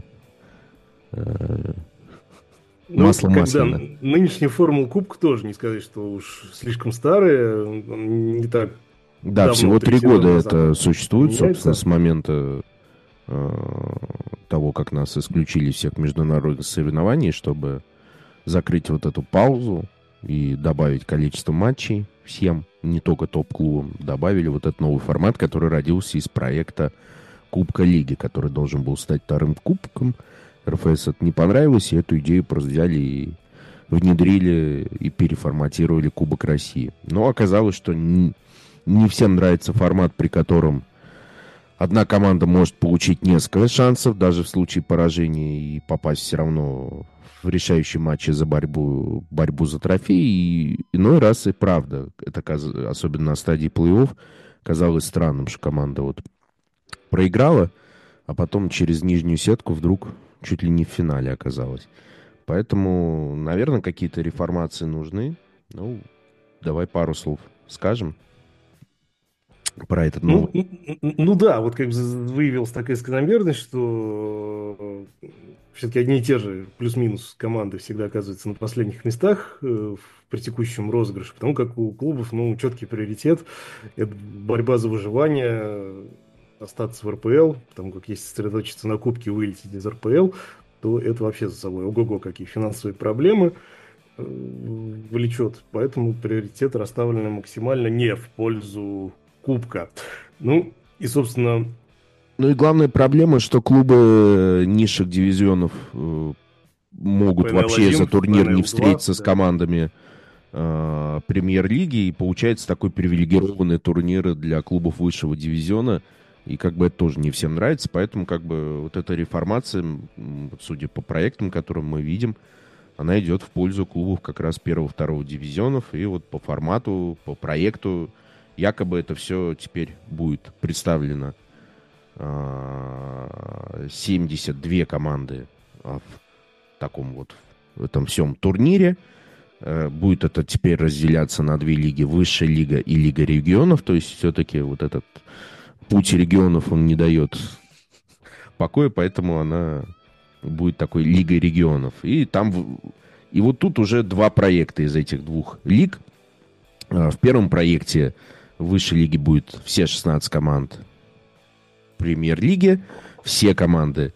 э, Ну, масло когда масляно. н- нынешняя формула Кубка тоже не сказать, что уж слишком старая, он не так Да, давно, всего три три сезона года назад это она существует, собственно, меняется. с момента э, того, как нас исключили из всех международных соревнований, чтобы закрыть вот эту паузу и добавить количество матчей всем, не только топ-клубам, добавили вот этот новый формат, который родился из проекта Кубка Лиги, который должен был стать вторым кубком. РФС это не понравилось, и эту идею просто взяли и внедрили и переформатировали Кубок России. Но оказалось, что не, не всем нравится формат, при котором одна команда может получить несколько шансов, даже в случае поражения, и попасть все равно в решающие матчи за борьбу, борьбу за трофей. И иной раз и правда, это каз- особенно на стадии плей-офф, казалось странным, что команда вот проиграла, а потом через нижнюю сетку вдруг чуть ли не в финале оказалась. Поэтому, наверное, какие-то реформации нужны. Ну, давай пару слов скажем про этот Ну, новый. н- н- ну да, вот как бы выявилась такая закономерность, что все-таки одни и те же плюс-минус команды всегда оказываются на последних местах э, в, при текущем розыгрыше, потому как у клубов, ну, четкий приоритет — это борьба за выживание, э, остаться в РПЛ, потому как если сосредоточиться на кубке и вылететь из РПЛ, то это вообще за собой ого-го какие финансовые проблемы э, влечет. Поэтому приоритеты расставлены максимально не в пользу кубка. Ну, и, собственно, Ну и главная проблема, что клубы низших дивизионов э, могут вообще за ПНЛ-один, турнир не ПНЛ-два, встретиться с да. командами э, премьер-лиги, и получается такой привилегированный турнир для клубов высшего дивизиона, и как бы это тоже не всем нравится, поэтому как бы вот эта реформация, м, вот судя по проектам, которые мы видим, она идет в пользу клубов как раз первого-второго дивизионов, и вот по формату, по проекту, якобы это все теперь будет представлено а, семьдесят две команды а, в таком вот в этом всем турнире. Э, Будет это теперь разделяться на две лиги: Высшая лига и Лига регионов. То есть все-таки вот этот путь регионов, он не дает покоя, поэтому она будет такой Лигой регионов. И там в- и вот тут уже два проекта из этих двух лиг. А, В первом проекте в высшей лиге будет все шестнадцать команд премьер-лиги, все команды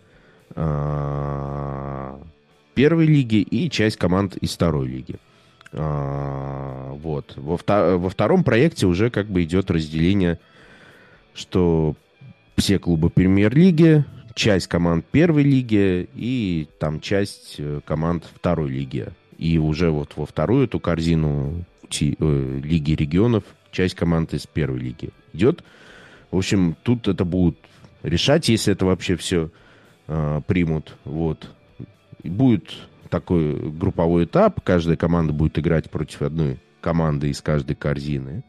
а, первой лиги и часть команд из второй лиги. А, вот. Во, вто- во втором проекте уже как бы идет разделение, что все клубы премьер-лиги, часть команд первой лиги и там часть э, команд второй лиги. И уже вот во вторую эту корзину ти- э, Лиги регионов часть команд из первой лиги идет. В общем, тут это будут решать, если это вообще все э, примут. Вот. И будет такой групповой этап. Каждая команда будет играть против одной команды из каждой корзины.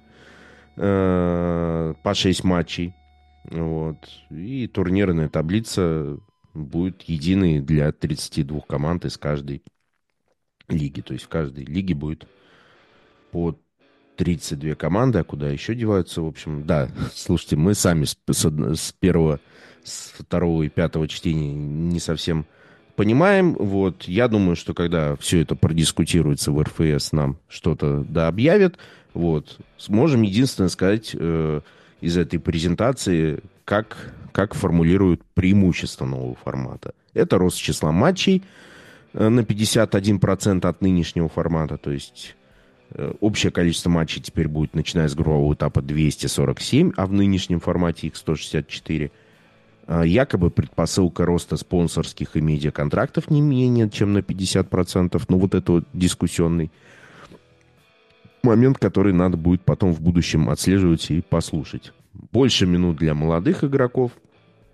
Э, по шесть матчей. Вот. И турнирная таблица будет единой для тридцати двух команд из каждой лиги. То есть в каждой лиге будет по тридцать две команды, а куда еще деваются, в общем, да, слушайте, мы сами с, с од- с первого, с второго и пятого чтения не совсем понимаем, вот, я думаю, что когда все это продискутируется в РФС, нам что-то да объявят, вот, сможем единственное сказать э, из этой презентации, как, как формулируют преимущества нового формата. Это рост числа матчей э, на пятьдесят один процент от нынешнего формата, то есть Э, общее количество матчей теперь будет, начиная с группового этапа, двести сорок семь, а в нынешнем формате их сто шестьдесят четыре. А, якобы предпосылка роста спонсорских и медиаконтрактов не менее чем на пятьдесят процентов. Ну, вот это вот дискуссионный момент, который надо будет потом в будущем отслеживать и послушать. Больше минут для молодых игроков.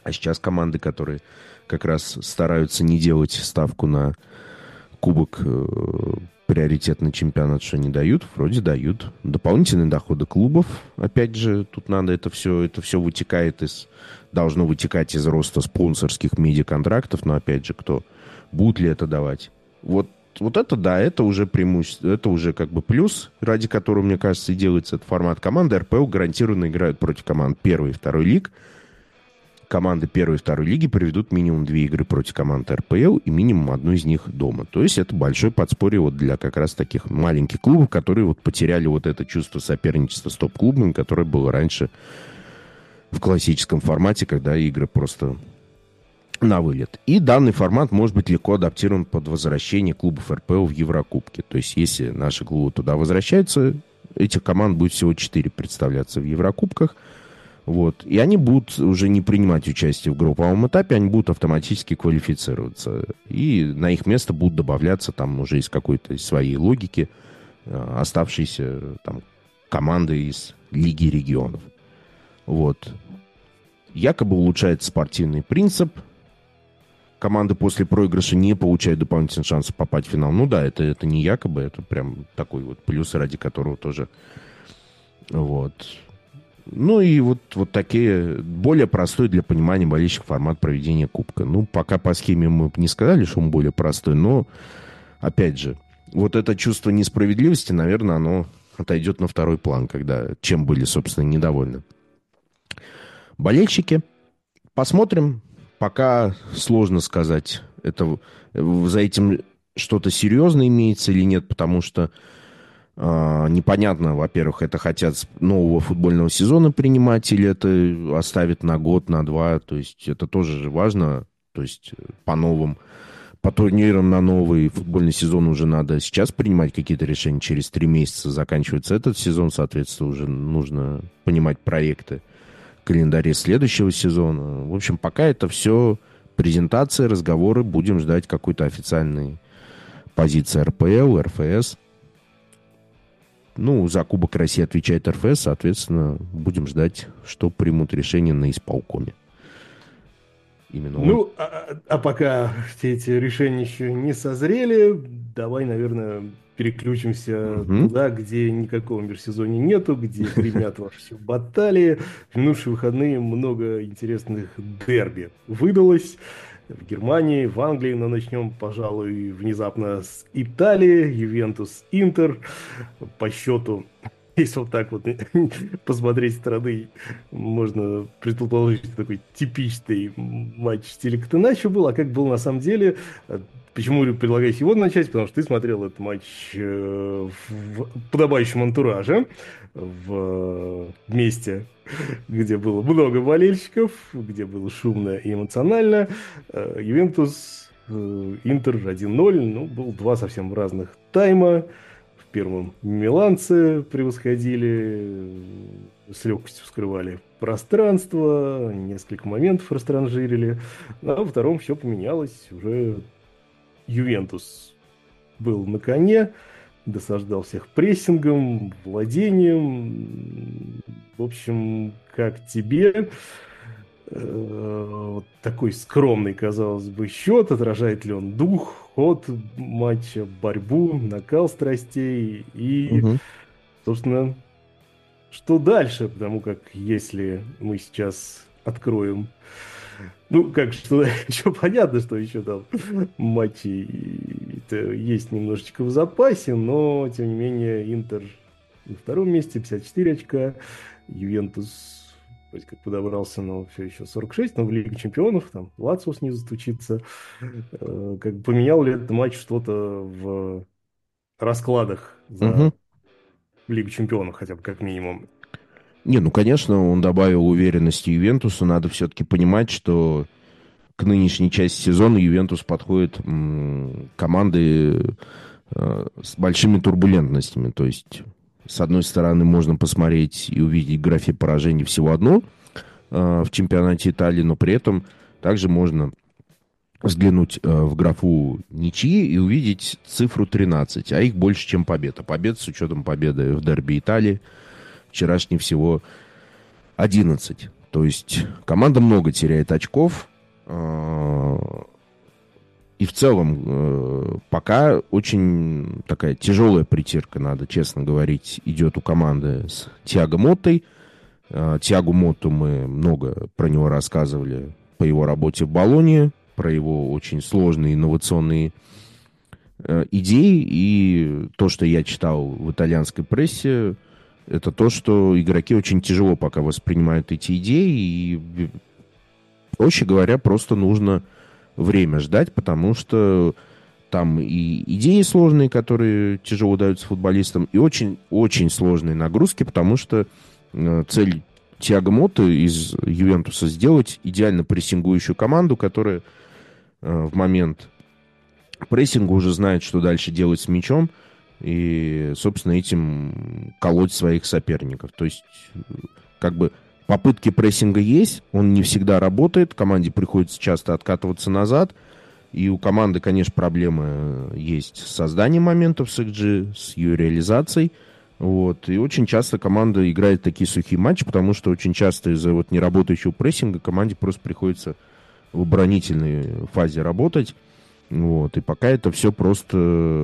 А сейчас команды, которые как раз стараются не делать ставку на кубок, э, приоритетный чемпионат, что не дают, вроде дают. Дополнительные доходы клубов, опять же, тут надо это все, это все вытекает из, должно вытекать из роста спонсорских медиаконтрактов, но опять же, кто, будут ли это давать? Вот, вот это да, это уже преимущество, это уже как бы плюс, ради которого, мне кажется, и делается этот формат. Команды эр пэ эл гарантированно играют против команд первой и второй лиг. Команды первой и второй лиги проведут минимум две игры против команд эр пэ эл и минимум одну из них дома. То есть это большое подспорье вот для как раз таких маленьких клубов, которые вот потеряли вот это чувство соперничества с топ-клубами, которое было раньше в классическом формате, когда игры просто на вылет. И данный формат может быть легко адаптирован под возвращение клубов эр пэ эл в Еврокубке. То есть если наши клубы туда возвращаются, этих команд будет всего четыре представляться в Еврокубках. Вот. И они будут уже не принимать участие в групповом этапе, они будут автоматически квалифицироваться. И на их место будут добавляться там уже из какой-то своей логики э, оставшиеся там команды из Лиги регионов. Вот. Якобы улучшается спортивный принцип. Команды после проигрыша не получают дополнительный шанс попасть в финал. Ну да, это, это не якобы, это прям такой вот плюс, ради которого тоже... Вот... Ну и вот, вот такие, более простой для понимания болельщиков формат проведения кубка. Ну, пока по схеме мы не сказали, что он более простой, но, опять же, вот это чувство несправедливости, наверное, оно отойдет на второй план, когда чем были, собственно, недовольны болельщики. Посмотрим. Пока сложно сказать, это, за этим что-то серьезное имеется или нет, потому что Uh, непонятно, во-первых, это хотят с нового футбольного сезона принимать или это оставят на год, на два. То есть это тоже важно. То есть по новым, по турнирам на новый футбольный сезон уже надо сейчас принимать какие-то решения. Через три месяца заканчивается этот сезон, соответственно, уже нужно понимать проекты, календаре следующего сезона. В общем, пока это все презентации, разговоры. Будем ждать какой-то официальной позиции эр пэ эл, эр эф эс. Ну, за Кубок России отвечает эр эф эс, соответственно, будем ждать, что примут решение на исполкоме. Именно он. Ну, а, а пока все эти решения еще не созрели, давай, наверное, переключимся угу. туда, где никакого межсезонья нету, где гремят вообще баталии. В минувшие выходные много интересных дерби выдалось. В Германии, в Англии, но начнем, пожалуй, внезапно с Италии. Ювентус, Интер. По счету, если вот так вот посмотреть страны, можно предположить, что такой типичный матч в стиле Катеначо был. А как был на самом деле? Почему предлагаю его начать? Потому что ты смотрел этот матч в подобающем антураже, в месте, где было много болельщиков, где было шумно и эмоционально. Ювентус, Интер один ноль. Ну, было два совсем разных тайма. В первом миланцы превосходили, с легкостью вскрывали пространство, несколько моментов растранжирили. А во втором все поменялось. Уже Ювентус был на коне, досаждал всех прессингом, владением. В общем, как тебе? Вот такой скромный, казалось бы, счет. Отражает ли он дух, ход матча, борьбу, накал страстей? И, угу. собственно, что дальше? Потому как если мы сейчас откроем... Ну, как что еще понятно, что еще там матчи есть немножечко в запасе, но, тем не менее, Интер на втором месте, пятьдесят четыре очка. Ювентус вроде как подобрался, но все еще сорок шесть, но в Лиге Чемпионов, там Лацио снизу стучится. Как бы поменял ли этот матч что-то в раскладах за угу. Лигу Чемпионов, хотя бы как минимум? Не, ну, конечно, он добавил уверенности Ювентусу. Надо все-таки понимать, что к нынешней части сезона Ювентус подходит м- команды э, с большими турбулентностями. То есть, с одной стороны, можно посмотреть и увидеть в графе поражений всего одно э, в чемпионате Италии, но при этом также можно взглянуть э, в графу ничьи и увидеть цифру тринадцать, а их больше, чем побед. А побед с учетом победы в дерби Италии вчерашний всего одиннадцать. То есть команда много теряет очков. И в целом пока очень такая тяжелая притирка, надо честно говорить, идет у команды с Тиаго Моттой. Тиаго Мотту мы много про него рассказывали по его работе в Болонье, про его очень сложные инновационные идеи. И то, что я читал в итальянской прессе, это то, что игроки очень тяжело пока воспринимают эти идеи. И, проще говоря, просто нужно время ждать, потому что там и идеи сложные, которые тяжело даются футболистам, и очень-очень сложные нагрузки, потому что цель Тиаго Мотты из Ювентуса сделать идеально прессингующую команду, которая в момент прессинга уже знает, что дальше делать с мячом, и, собственно, этим колоть своих соперников. То есть, как бы, попытки прессинга есть, он не всегда работает, команде приходится часто откатываться назад, и у команды, конечно, проблемы есть с созданием моментов с икс джи, с ее реализацией, вот, и очень часто команда играет такие сухие матчи, потому что очень часто из-за вот неработающего прессинга команде просто приходится в оборонительной фазе работать, вот, и пока это все просто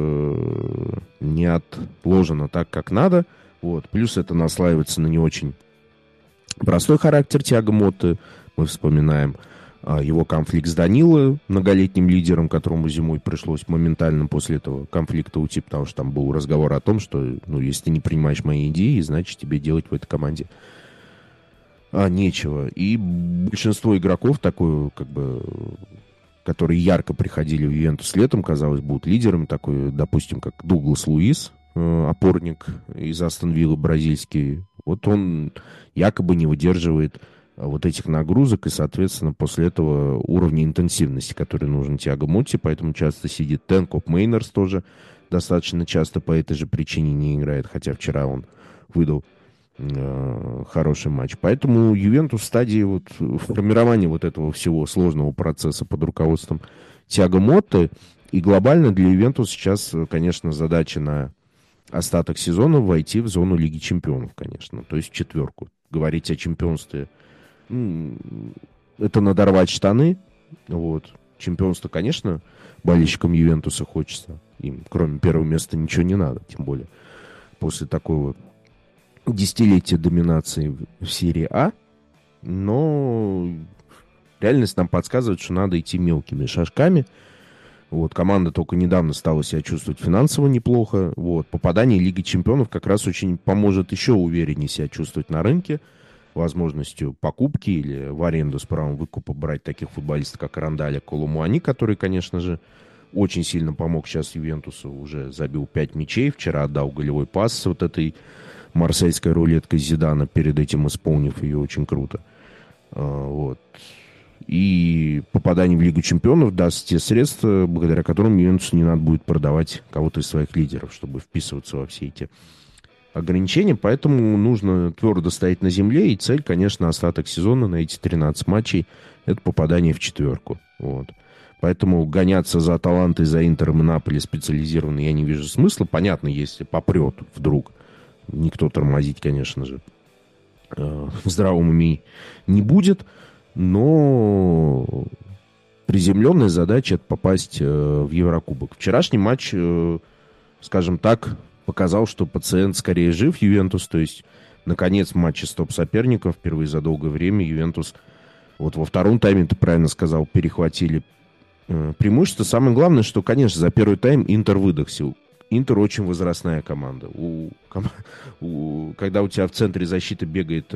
не отложено так, как надо, вот, плюс это наслаивается на не очень простой характер Тиаго Мотты. Мы вспоминаем а, его конфликт с Данило, многолетним лидером, которому зимой пришлось моментально после этого конфликта уйти, потому что там был разговор о том, что, ну, если ты не принимаешь мои идеи, значит, тебе делать в этой команде а, нечего. И большинство игроков, такое, как бы, которые ярко приходили в Ювентус летом, казалось, будут лидерами, такой, допустим, как Дуглас Луис, э, опорник из Астон Виллы, бразильский. Вот он якобы не выдерживает вот этих нагрузок, и, соответственно, после этого уровня интенсивности, который нужен Тиаго Мотте, поэтому часто сидит Тен. Коп Мейнерс тоже достаточно часто по этой же причине не играет, хотя вчера он выдал э, хороший матч. Поэтому Ювентус в стадии вот формирования вот этого всего сложного процесса под руководством Тиаго Мотте, и глобально для Ювентуса сейчас, конечно, задача на остаток сезона войти в зону Лиги Чемпионов, конечно, то есть в четверку. Говорить о чемпионстве, ну, это надорвать штаны, вот. Чемпионство, конечно, болельщикам Ювентуса хочется, им кроме первого места ничего не надо, тем более после такого десятилетия доминации в серии А, но реальность нам подсказывает, что надо идти мелкими шажками. Вот, команда только недавно стала себя чувствовать финансово неплохо. Вот, попадание в Лиги Чемпионов как раз очень поможет еще увереннее себя чувствовать на рынке, возможностью покупки или в аренду с правом выкупа брать таких футболистов, как Рандаля, Колумуани, который, конечно же, очень сильно помог сейчас Ювентусу, уже забил пять мячей, вчера отдал голевой пас с вот этой марсельской рулеткой Зидана, перед этим исполнив ее очень круто. Вот. И попадание в Лигу Чемпионов даст те средства, благодаря которым Ювентусу не надо будет продавать кого-то из своих лидеров, чтобы вписываться во все эти ограничения. Поэтому нужно твердо стоять на земле. И цель, конечно, остаток сезона на эти тринадцать матчей — это попадание в четверку. Вот. Поэтому гоняться за Аталантой, за Интером и Наполи специализированно я не вижу смысла. Понятно, если попрет вдруг, никто тормозить, конечно же, в здравом уме не будет. Но приземленная задача — это попасть в Еврокубок. Вчерашний матч, скажем так, показал, что пациент скорее жив, Ювентус. То есть, наконец, в матче с топ-соперником впервые за долгое время Ювентус, вот во втором тайме, ты правильно сказал, перехватили преимущество. Самое главное, что, конечно, за первый тайм Интер выдохся. Интер очень возрастная команда. У, у, когда у тебя в центре защиты бегает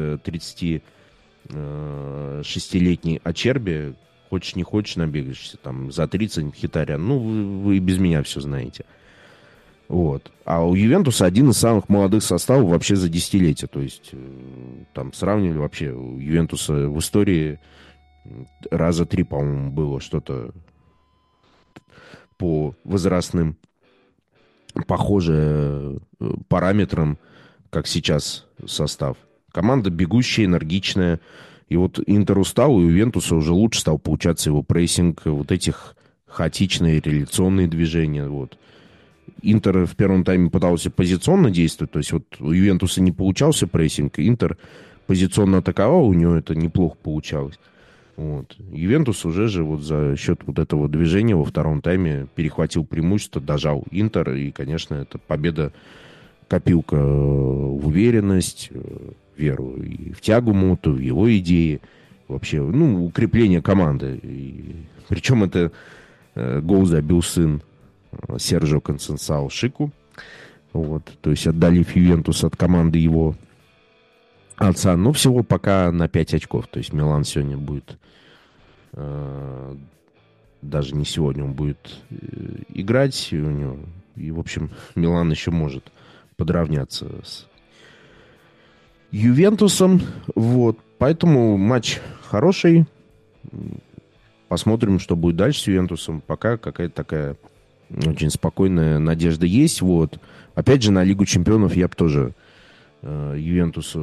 тридцатишестилетний Ачерби, хочешь не хочешь, набегаешься. Там за тридцать Мхитарян. Ну, вы, вы и без меня все знаете. Вот. А у Ювентуса один из самых молодых составов вообще за десятилетие. То есть там сравнивали вообще у Ювентуса в истории раза три, по-моему, было что-то по возрастным похоже параметрам, как сейчас состав. Команда бегущая, энергичная. И вот Интер устал, и у Ювентуса уже лучше стал получаться его прессинг, вот этих хаотичные реляционные движения. Вот. Интер в первом тайме пытался позиционно действовать, то есть вот у Ювентуса не получался прессинг, Интер позиционно атаковал, у него это неплохо получалось. Вот. Ювентус уже же вот за счет вот этого движения во втором тайме перехватил преимущество, дожал Интер, и, конечно, это победа, копилка в уверенность, веру и в тягу Моту, в его идеи, вообще, ну, укрепление команды. И, причем это э, гол забил сын Серджио Консенсао Шику. Вот, то есть отдалив Ювентус от команды его отца. Но всего пока на пять очков. То есть Милан сегодня будет... Э, даже не сегодня он будет э, играть. И, у него, и, в общем, Милан еще может подравняться с Ювентусом. Вот. Поэтому матч хороший. Посмотрим, что будет дальше с Ювентусом. Пока какая-то такая очень спокойная надежда есть. Вот. Опять же, на Лигу чемпионов я бы тоже э, Ювентусу...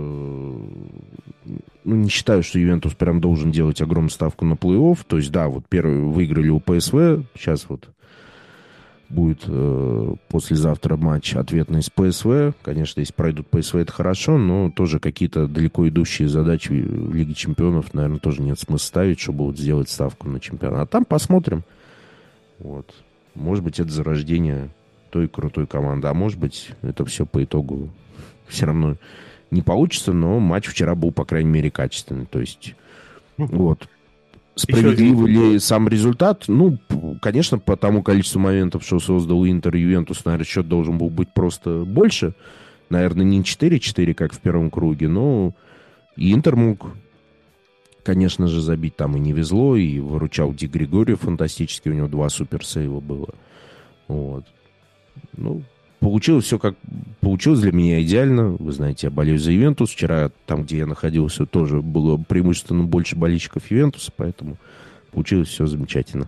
Ну, не считаю, что Ювентус прям должен делать огромную ставку на плей-офф. То есть, да, вот первые выиграли у ПСВ. Сейчас вот будет э, послезавтра матч ответный с ПСВ. Конечно, если пройдут ПСВ, это хорошо, но тоже какие-то далеко идущие задачи в Лиге чемпионов, наверное, тоже нет смысла ставить, чтобы вот сделать ставку на чемпионат. А там посмотрим. Вот. Может быть, это зарождение той крутой команды. А может быть, это все по итогу все равно не получится, но матч вчера был, по крайней мере, качественный. То есть, вот. Справедливый ли сам результат? Ну, конечно, по тому количеству моментов, что создал Интер и Ювентус, наверное, счет должен был быть просто больше. Наверное, не четыре-четыре, как в первом круге, но и Интер мог, конечно же, забить. Там и не везло, и выручал Ди Григорио фантастически, у него два суперсейва было. Вот. Ну, получилось все как... Получилось для меня идеально. Вы знаете, я болею за Ювентус. Вчера, там, где я находился, тоже было преимущественно больше болельщиков Ювентуса, поэтому получилось все замечательно.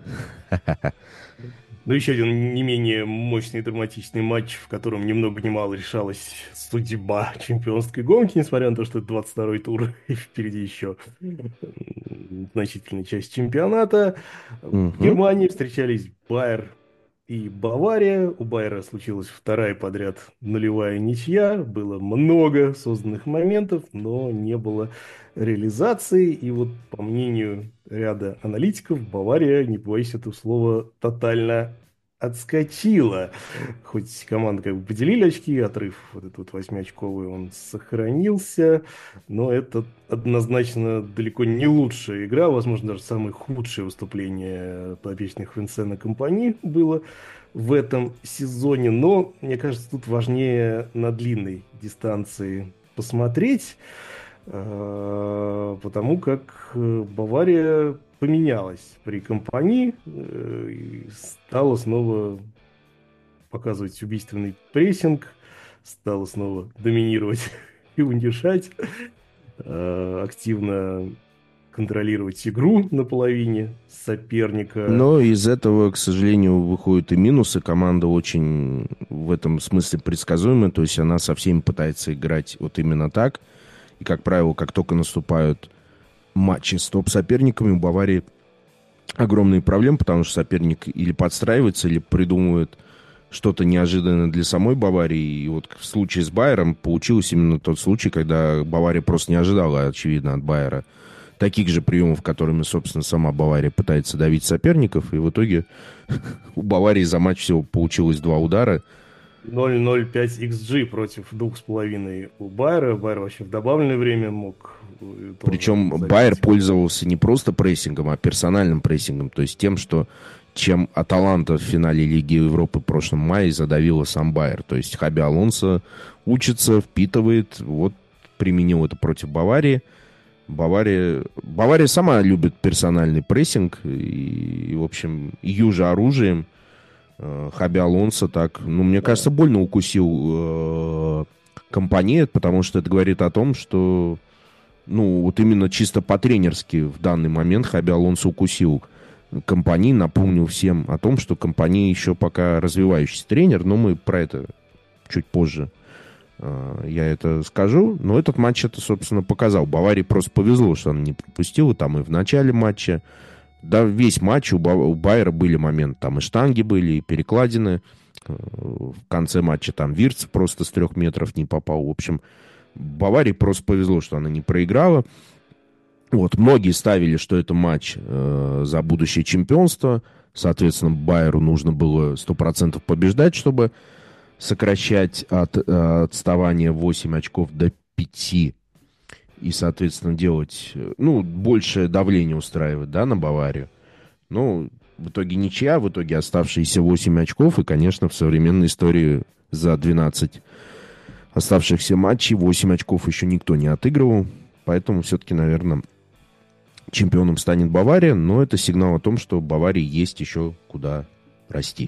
Ну, еще один не менее мощный и драматичный матч, в котором ни много ни мало решалась судьба чемпионской гонки, несмотря на то, что это двадцать второй тур, и впереди еще значительная часть чемпионата. В Германии встречались Байер и Бавария. У Байера случилась вторая подряд нулевая ничья. Было много созданных моментов, но не было реализации. И вот, по мнению ряда аналитиков, Бавария, не боюсь этого слова, тотально отскочила. Хоть команды как бы поделили очки, отрыв вот этот вот восьмиочковый, он сохранился, но это однозначно далеко не лучшая игра, возможно, даже самое худшее выступление подопечных Винсена Компани было в этом сезоне. Но, мне кажется, тут важнее на длинной дистанции посмотреть, потому как Бавария поменялась при Компани, и стала снова показывать убийственный прессинг, стала снова доминировать и унижать, активно контролировать игру на половине соперника. Но из этого, к сожалению, выходят и минусы. Команда очень в этом смысле предсказуемая, то есть она со всеми пытается играть вот именно так. И, как правило, как только наступают матчи с топ-соперниками, у Баварии огромные проблемы, потому что соперник или подстраивается, или придумывает что-то неожиданное для самой Баварии. И вот в случае с Байером получился именно тот случай, когда Бавария просто не ожидала, очевидно, от Байера таких же приемов, которыми, собственно, сама Бавария пытается давить соперников. И в итоге у Баварии за матч всего получилось два удара. ноль ноль пять икс джи против двух с половиной у Байера. Байер вообще в добавленное время мог... Причем Байер пользовался не просто прессингом, а персональным прессингом. То есть тем, что чем Аталанта в финале Лиги Европы в прошлом мае задавила сам Байер. То есть Хаби Алонсо учится, впитывает. Вот применил это против Баварии. Бавария, Бавария сама любит персональный прессинг. И, и в общем, ее же оружием Хаби Алонсо так, ну, мне кажется, больно укусил э, Компани, потому что это говорит о том, что, ну, вот именно чисто по-тренерски в данный момент Хаби Алонсо укусил Компани, напомнил всем о том, что Компани еще пока развивающийся тренер, но мы про это чуть позже э, я это скажу. Но этот матч это, собственно, показал. Баварии просто повезло, что она не пропустила там и в начале матча. Да, весь матч у, Ба- у Байера были моменты. Там и штанги были, и перекладины. В конце матча там Вирц просто с трех метров не попал. В общем, Баварии просто повезло, что она не проиграла. Вот, многие ставили, что это матч э, за будущее чемпионство. Соответственно, Байеру нужно было сто процентов побеждать, чтобы сокращать от, э, отставание восемь очков до пяти. И, соответственно, делать, ну, большее давление устраивать, да, на Баварию. Ну, в итоге ничья, в итоге оставшиеся восемь очков. И, конечно, в современной истории за двенадцать оставшихся матчей восемь очков еще никто не отыгрывал. Поэтому все-таки, наверное, чемпионом станет Бавария. Но это сигнал о том, что Баварии есть еще куда расти.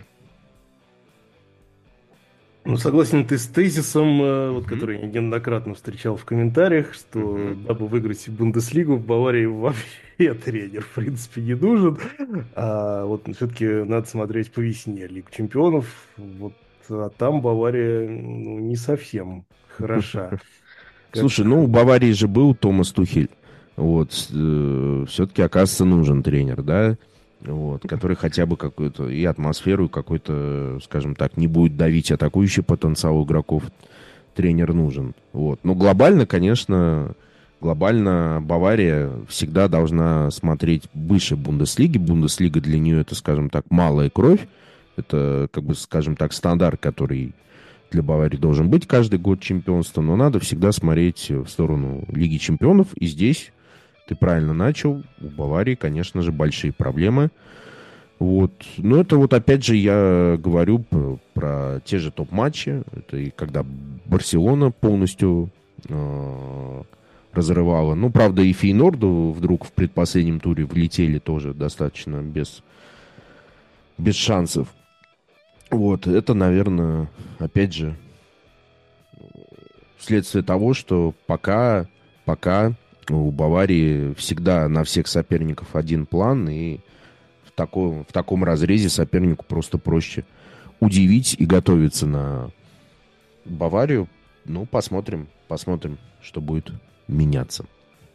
Ну, согласен ты с тезисом, э, вот, Мгм. который я неоднократно встречал в комментариях, что Мгм. дабы выиграть Бундеслигу, в Баварии вообще тренер, в принципе, не нужен. А вот все-таки надо смотреть по весне Лигу чемпионов. Вот, а там Бавария, ну, не совсем хороша. Как... Слушай, ну у Баварии же был Томас Тухель. Вот, все-таки, оказывается, нужен тренер, да, вот, который хотя бы какую-то и атмосферу, и какой-то, скажем так, не будет давить атакующий потенциал игроков. Тренер нужен. Вот. Но глобально, конечно, глобально Бавария всегда должна смотреть выше Бундеслиги. Бундеслига для нее это, скажем так, малая кровь. Это, как бы, скажем так, стандарт, который для Баварии должен быть каждый год чемпионства. Но надо всегда смотреть в сторону Лиги чемпионов. И здесь ты правильно начал. У Баварии, конечно же, большие проблемы. Вот. Но это вот опять же я говорю про, про те же топ-матчи. Это и когда Барселона полностью э, разрывала. Ну, правда, и Фейнорду вдруг в предпоследнем туре влетели тоже достаточно без, без шансов. Вот. Это, наверное, опять же, вследствие того, что пока, пока у Баварии всегда на всех соперников один план, и в таком, в таком разрезе сопернику просто проще удивить и готовиться на Баварию. Ну, посмотрим, посмотрим, что будет меняться.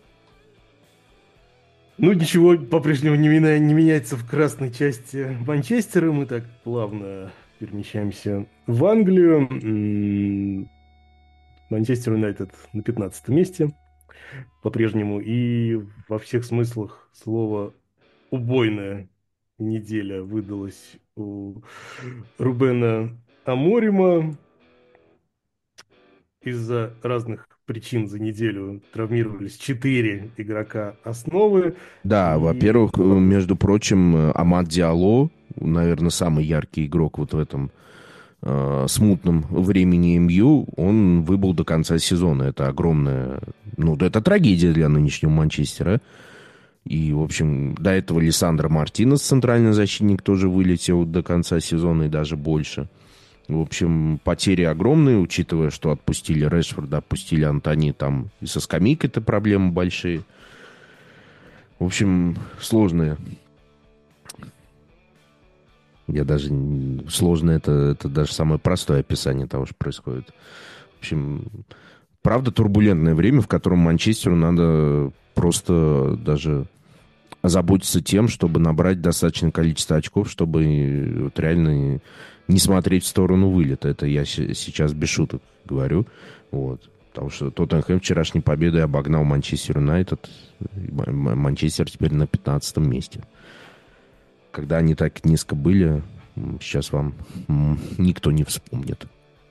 Ну, ничего по-прежнему не, меня- не меняется в красной части Манчестера. Мы так плавно перемещаемся в Англию. М, Манчестер Юнайтед на пятнадцатом месте по-прежнему. И во всех смыслах слова убойная неделя выдалась у Рубена Аморима. Из-за разных причин за неделю травмировались четыре игрока основы. Да, И во-первых, э, между прочим, э, Амад Диалло, наверное, самый яркий игрок вот в этом э, смутном времени МЮ, он выбыл до конца сезона. Это огромная... Ну, это трагедия для нынешнего Манчестера. И, в общем, до этого Лиссандро Мартинес, центральный защитник, тоже вылетел до конца сезона и даже больше. В общем, потери огромные, учитывая, что отпустили Решфорда, отпустили Антони, там и со скамейкой-то проблемы большие. В общем, сложные. Я даже... не- Сложно это, это даже самое простое описание того, что происходит. В общем, правда, турбулентное время, в котором Манчестеру надо просто даже озаботиться тем, чтобы набрать достаточное количество очков, чтобы вот реально не смотреть в сторону вылета. Это я се- сейчас без шуток говорю. Вот. Потому что Тоттенхэм вчерашней победой обогнал Манчестер Юнайтед. И Ма- Ма- Манчестер теперь на пятнадцатом месте. Когда они так низко были, м, сейчас вам м, никто не вспомнит.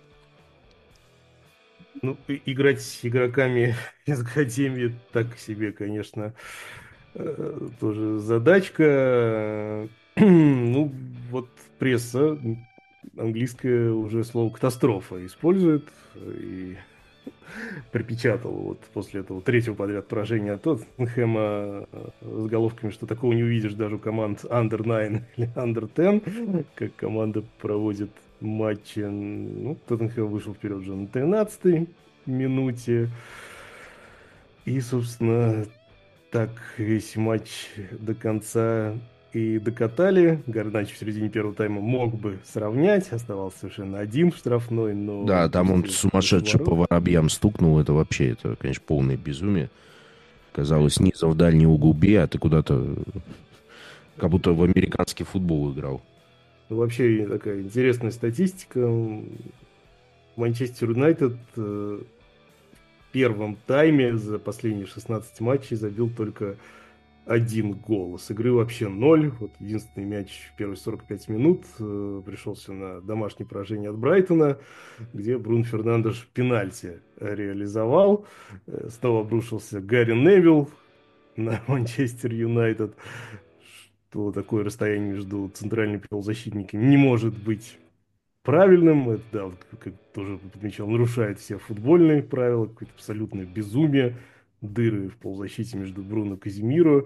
ну, и- играть с игроками из Академии так себе, конечно, э, тоже задачка. Ну, вот пресса английская уже слово «катастрофа» использует. И припечатал вот после этого третьего подряд поражения от Тоттенхэма э, с головками, что такого не увидишь даже у команд Under девять или Under десять, как команда проводит матчи. Ну, Тоттенхэм вышел вперед уже на тринадцатой минуте. И, собственно, так весь матч до конца и докатали. Гарнач в середине первого тайма мог бы сравнять. Оставался совершенно один в штрафной, но Да, там он упустил больше сумасшедше по ворот. воробьям стукнул. Это вообще, это, конечно, полное безумие. Казалось, снизу в дальний угол бей, а ты куда-то как будто в американский футбол играл. Вообще такая интересная статистика. Манчестер Юнайтед э, в первом тайме за последние шестнадцать матчей забил только один гол. С игры вообще ноль. Вот единственный мяч в первые сорок пять минут э, пришелся на домашнее поражение от Брайтона, где Брун Фернандеш пенальти реализовал. Э, снова обрушился Гарри Невилл на Манчестер Юнайтед, что такое расстояние между центральными полузащитниками не может быть правильным. Это, да, вот, как тоже подмечал, нарушает все футбольные правила, какое-то абсолютное безумие, дыры в полузащите между Бруно и Казимиро.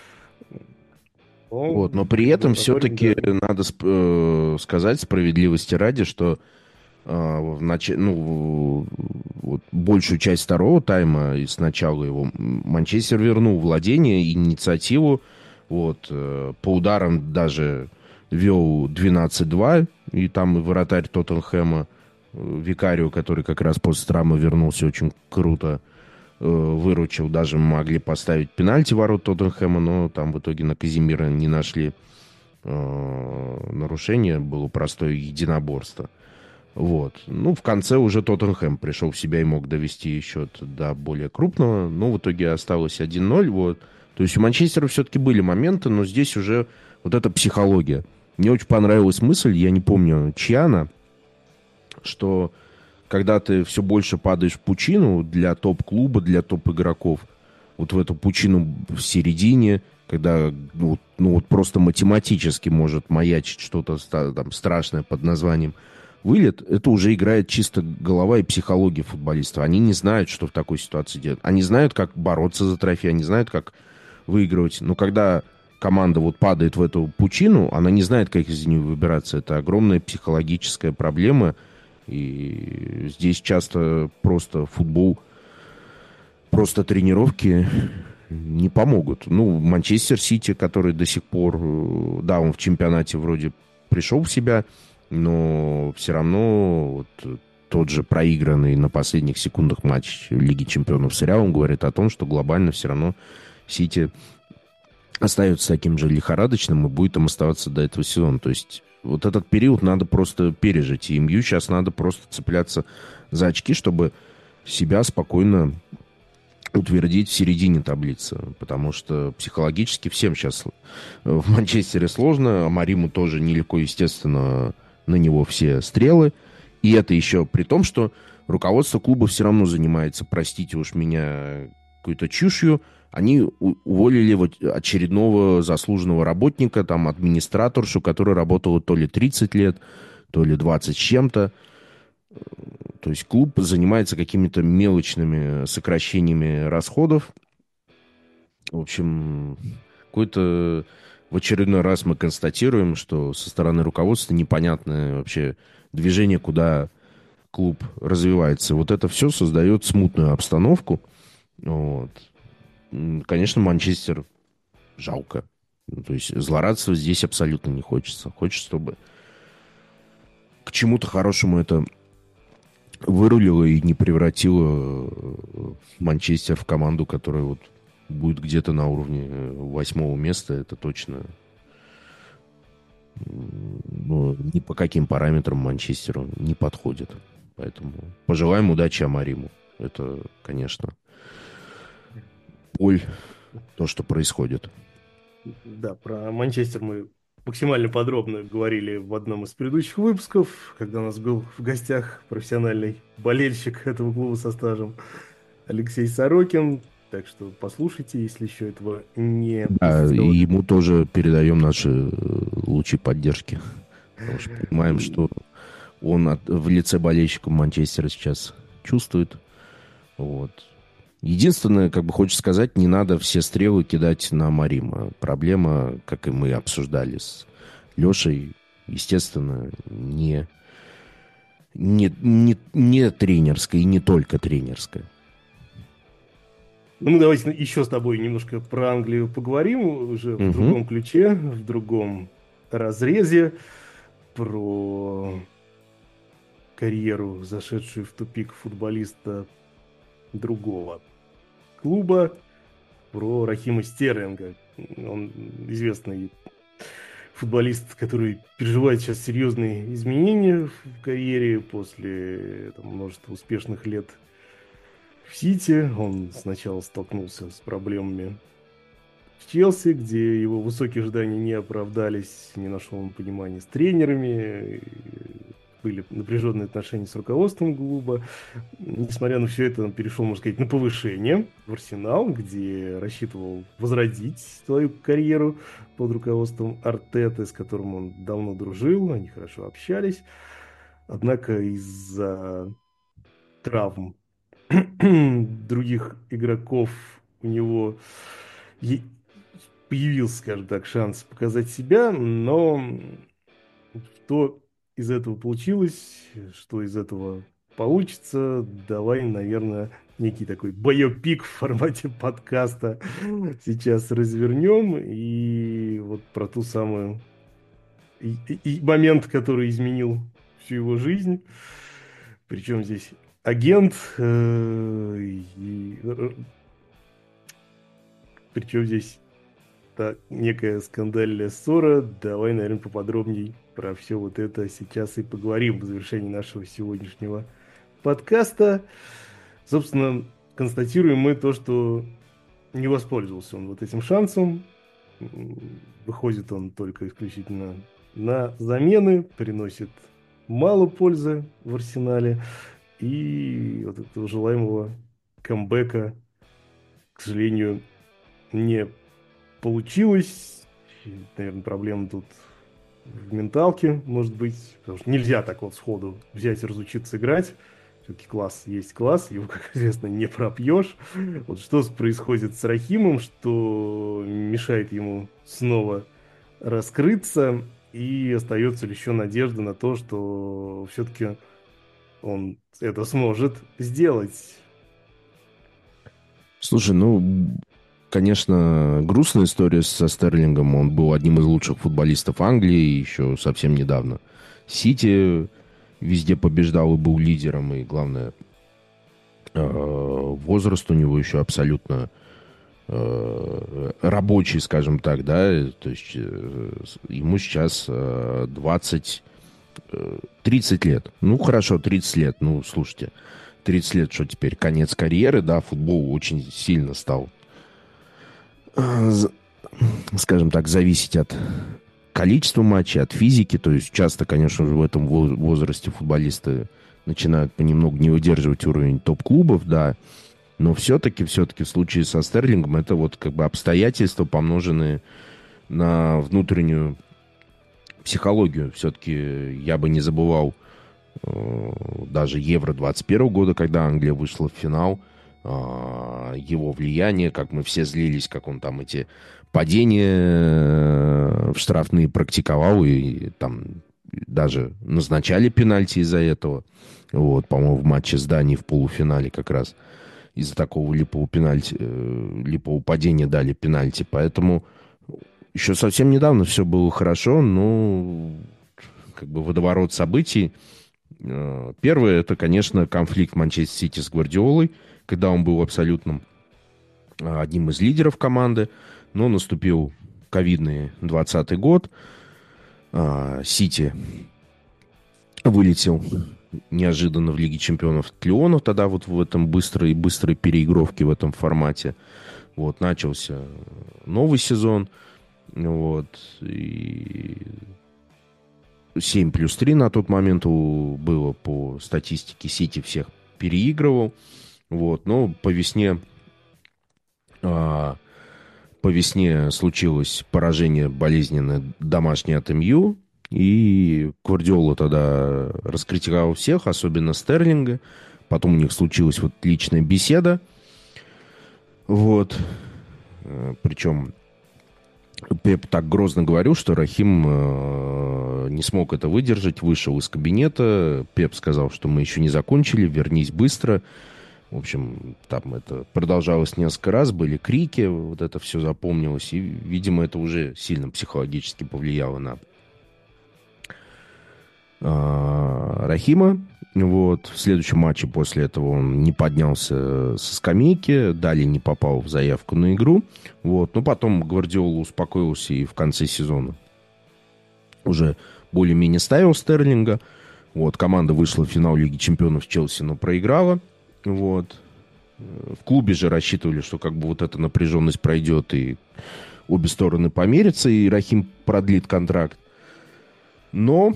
Он, вот, но при этом все-таки да. надо сп- э, сказать справедливости ради, что э, в нач... ну, вот, большую часть второго тайма и с начала его Манчестер вернул владение, инициативу. Вот, э, по ударам даже вел двенадцать два, и там и вратарь Тоттенхэма, э, Викарио, который как раз после травмы вернулся, очень круто э, выручил. Даже могли поставить пенальти в ворот Тоттенхэма, но там в итоге на Казимира не нашли э, нарушения, было простое единоборство. Вот. Ну, в конце уже Тоттенхэм пришел в себя и мог довести счет до более крупного, но в итоге осталось один ноль, вот. То есть у Манчестера все-таки были моменты, но здесь уже вот эта психология. Мне очень понравилась мысль, я не помню, чья она, что когда ты все больше падаешь в пучину для топ-клуба, для топ-игроков, вот в эту пучину в середине, когда ну, ну, вот просто математически может маячить что-то там страшное под названием вылет, это уже играет чисто голова и психология футболистов. Они не знают, что в такой ситуации делать. Они знают, как бороться за трофей, они знают, как выигрывать. Но когда команда вот падает в эту пучину, она не знает, как из нее выбираться. Это огромная психологическая проблема. И здесь часто просто футбол, просто тренировки не помогут. Ну, Манчестер Сити, который до сих пор, да, он в чемпионате вроде пришел в себя, но все равно вот тот же проигранный на последних секундах матч Лиги Чемпионов с Реалом говорит о том, что глобально все равно Сити остается таким же лихорадочным и будет им оставаться до этого сезона. То есть вот этот период надо просто пережить. И МЮ сейчас надо просто цепляться за очки, чтобы себя спокойно утвердить в середине таблицы. Потому что психологически всем сейчас в Манчестере сложно. А Мариму тоже нелегко, естественно, на него все стрелы. И это еще при том, что руководство клуба все равно занимается, простите уж меня, какой-то чушью. Они уволили вот очередного заслуженного работника, там, администраторшу, которая работала то ли тридцать лет, то ли двадцать с чем-то. То есть клуб занимается какими-то мелочными сокращениями расходов. В общем, какой-то в очередной раз мы констатируем, что со стороны руководства непонятное вообще движение, куда клуб развивается. Вот это все создает смутную обстановку. Вот. Конечно, Манчестер жалко. То есть злорадствовать здесь абсолютно не хочется. Хочется, чтобы к чему-то хорошему это вырулило и не превратило Манчестер в команду, которая вот будет где-то на уровне восьмого места. Это точно, ну, ни по каким параметрам Манчестеру не подходит. Поэтому пожелаем удачи Амариму. Это, конечно, боль, то, что происходит. Да, про Манчестер мы максимально подробно говорили в одном из предыдущих выпусков, когда у нас был в гостях профессиональный болельщик этого клуба со стажем Алексей Сорокин. Так что послушайте, если еще этого не... Да, и ему тоже передаем наши лучи поддержки. Потому что понимаем, что он от, в лице болельщиков Манчестера сейчас чувствует. Вот. Единственное, как бы хочется сказать, не надо все стрелы кидать на Марима. Проблема, как и мы обсуждали с Лешей, естественно, не, не, не, не тренерская и не только тренерская. Ну, мы давайте еще с тобой немножко про Англию поговорим, уже в угу. другом ключе, в другом разрезе, про карьеру, зашедшую в тупик футболиста другого клуба, про Рахима Стерлинга. Он известный футболист, который переживает сейчас серьезные изменения в карьере после там, множества успешных лет в Сити. Он сначала столкнулся с проблемами в Челси, где его высокие ожидания не оправдались, не нашел он понимания с тренерами, были напряженные отношения с руководством клуба. Несмотря на все это, он перешел, можно сказать, на повышение в Арсенал, где рассчитывал возродить свою карьеру под руководством Артеты, с которым он давно дружил, они хорошо общались. Однако из-за травм других игроков у него появился, скажем так, шанс показать себя, но что из этого получилось, что из этого получится, давай, наверное, некий такой байопик в формате подкаста сейчас развернем, и вот про ту самую и, и момент, который изменил всю его жизнь, причем здесь агент, э, и, э, причем здесь та некая скандальная ссора. Давай, наверное, поподробней про все вот это сейчас и поговорим в завершении нашего сегодняшнего подкаста. Собственно, констатируем мы то, что не воспользовался он вот этим шансом. Выходит он только исключительно на замены, приносит мало пользы в Арсенале. И вот этого желаемого камбэка, к сожалению, не получилось. Наверное, проблема тут в менталке, может быть. Потому что нельзя так вот сходу взять и разучиться играть. Все-таки класс есть класс, его, как известно, не пропьешь. Вот что происходит с Рахимом, что мешает ему снова раскрыться, и остается ли еще надежда на то, что все-таки он это сможет сделать. Слушай, ну, конечно, грустная история со Стерлингом. Он был одним из лучших футболистов Англии еще совсем недавно. Сити везде побеждал и был лидером. И, главное, возраст у него еще абсолютно рабочий, скажем так, да. То есть ему сейчас двадцать... тридцать лет. Ну, хорошо, тридцать лет. Ну, слушайте, тридцать лет, что теперь, конец карьеры, да, футбол очень сильно стал, скажем так, зависеть от количества матчей, от физики. То есть часто, конечно же, в этом возрасте футболисты начинают понемногу не выдерживать уровень топ-клубов, да. Но все-таки, все-таки в случае со Стерлингом это вот как бы обстоятельства, помноженные на внутреннюю психологию. Все-таки я бы не забывал э, даже Евро двадцать первого года, когда Англия вышла в финал, э, его влияние, как мы все злились, как он там эти падения в штрафные практиковал, и там даже назначали пенальти из-за этого. Вот, по-моему, в матче с Данией в полуфинале как раз из-за такого липового пенальти, э, липового падения дали пенальти. Поэтому еще совсем недавно все было хорошо, но как бы водоворот событий. Первое, это, конечно, конфликт Манчестер Сити с Гвардиолой, когда он был абсолютным одним из лидеров команды, но наступил ковидный двадцатый год. Сити вылетел неожиданно в Лиге чемпионов от Лионов, тогда вот в этом быстрой, быстрой переигровке в этом формате. Вот, начался новый сезон. Вот, и семь плюс три на тот момент было по статистике. Сити всех переигрывал. Вот, но по весне, а, по весне случилось поражение болезненное домашнее от эм ю. И Гвардиола тогда раскритиковал всех, особенно Стерлинга. Потом у них случилась вот личная беседа. Вот. Причем Пеп так грозно говорил, что Рахим э, не смог это выдержать, вышел из кабинета. Пеп сказал, что мы еще не закончили, вернись быстро. В общем, там это продолжалось несколько раз, были крики, вот это все запомнилось. И, видимо, это уже сильно психологически повлияло на э, Рахима. Вот. В следующем матче после этого он не поднялся со скамейки, далее не попал в заявку на игру. Вот. Но потом Гвардиола успокоился и в конце сезона уже более-менее ставил Стерлинга. Вот. Команда вышла в финал Лиги чемпионов с Челси, но проиграла. Вот. В клубе же рассчитывали, что как бы вот эта напряженность пройдет, и обе стороны помирятся, и Рахим продлит контракт. Но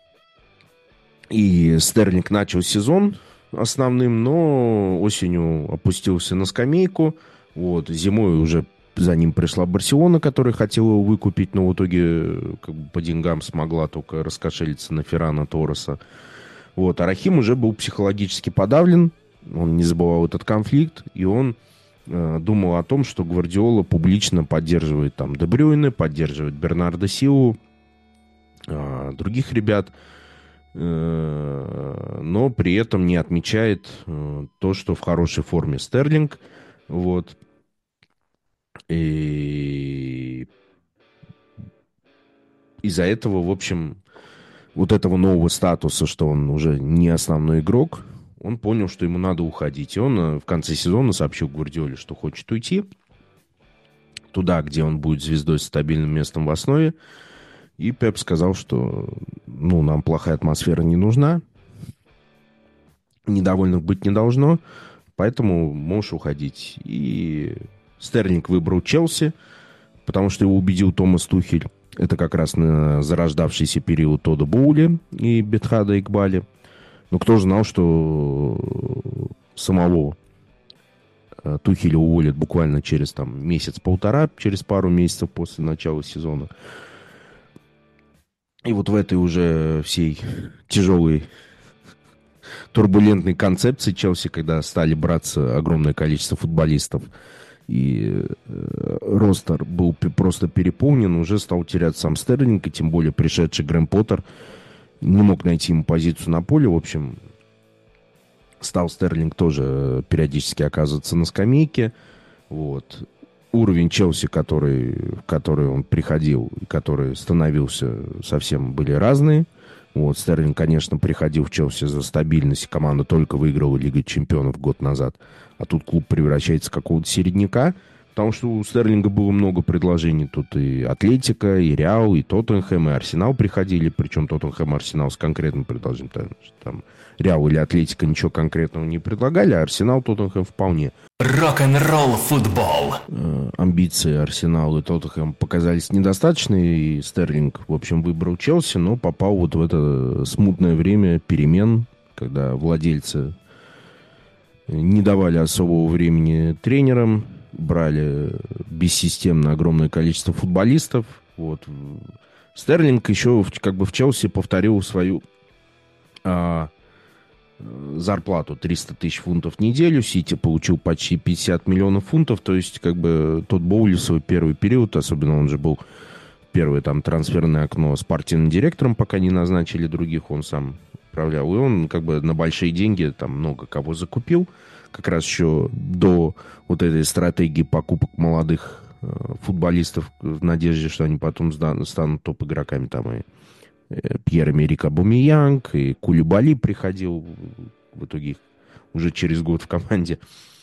и Стерлинг начал сезон основным, но осенью опустился на скамейку. Вот, зимой уже за ним пришла Барселона, которая хотела его выкупить, но в итоге как бы, по деньгам смогла только раскошелиться на Феррана Торреса. Вот, а Рахим уже был психологически подавлен, он не забывал этот конфликт, и он э, думал о том, что Гвардиола публично поддерживает там Де Брюйне, поддерживает Бернардо Силву, э, других ребят, э, но при этом не отмечает э, то, что в хорошей форме Стерлинг. Вот. И из-за этого, в общем, вот этого нового статуса, что он уже не основной игрок, он понял, что ему надо уходить. И он в конце сезона сообщил Гвардиоле, что хочет уйти туда, где он будет звездой с стабильным местом в основе. И Пеп сказал, что ну, нам плохая атмосфера не нужна, недовольных быть не должно, поэтому можешь уходить. И Стерлинг выбрал Челси, потому что его убедил Томас Тухель. Это как раз на зарождавшийся период Тодда Боули и Бетхада Игбали. Но кто же знал, что самого Тухеля уволят буквально через там, месяц-полтора, через пару месяцев после начала сезона. И вот в этой уже всей тяжелой турбулентной концепции Челси, когда стали браться огромное количество футболистов, и э, ростер был просто переполнен, уже стал терять сам Стерлинг, и тем более пришедший Грэм Поттер не мог найти ему позицию на поле. В общем, стал Стерлинг тоже периодически оказываться на скамейке. Вот. Уровень Челси, который, в который он приходил, который становился, совсем были разные. Вот. Стерлинг, конечно, приходил в Челси за стабильность. Команда только выиграла Лигу чемпионов год назад. А тут клуб превращается в какого-то середняка. Потому что у Стерлинга было много предложений. Тут и Атлетика, и Реал, и Тоттенхэм, и Арсенал приходили. Причем Тоттенхэм и Арсенал с конкретным предложением. Там, там Реал или Атлетика ничего конкретного не предлагали, а Арсенал, Тоттенхэм вполне. Рок-н-ролл футбол. Э, амбиции Арсенала и Тоттенхэм показались недостаточны, и Стерлинг, в общем, выбрал Челси, но попал вот в это смутное время перемен, когда владельцы не давали особого времени тренерам, брали бессистемно огромное количество футболистов. Вот. Стерлинг еще как бы в Челси повторил свою а, зарплату триста тысяч фунтов в неделю. Сити получил почти пятьдесят миллионов фунтов. То есть как бы тот Боули в свой первый период, особенно он же был первое там трансферное окно спортивным директором, пока не назначили других, он сам управлял. И он как бы на большие деньги там много кого закупил. Как раз еще до вот этой стратегии покупок молодых э, футболистов в надежде, что они потом сдан, станут топ-игроками. Там и э, Пьер-Эмерик Абамейянг, и Кулибали приходил. В итоге их уже через год в команде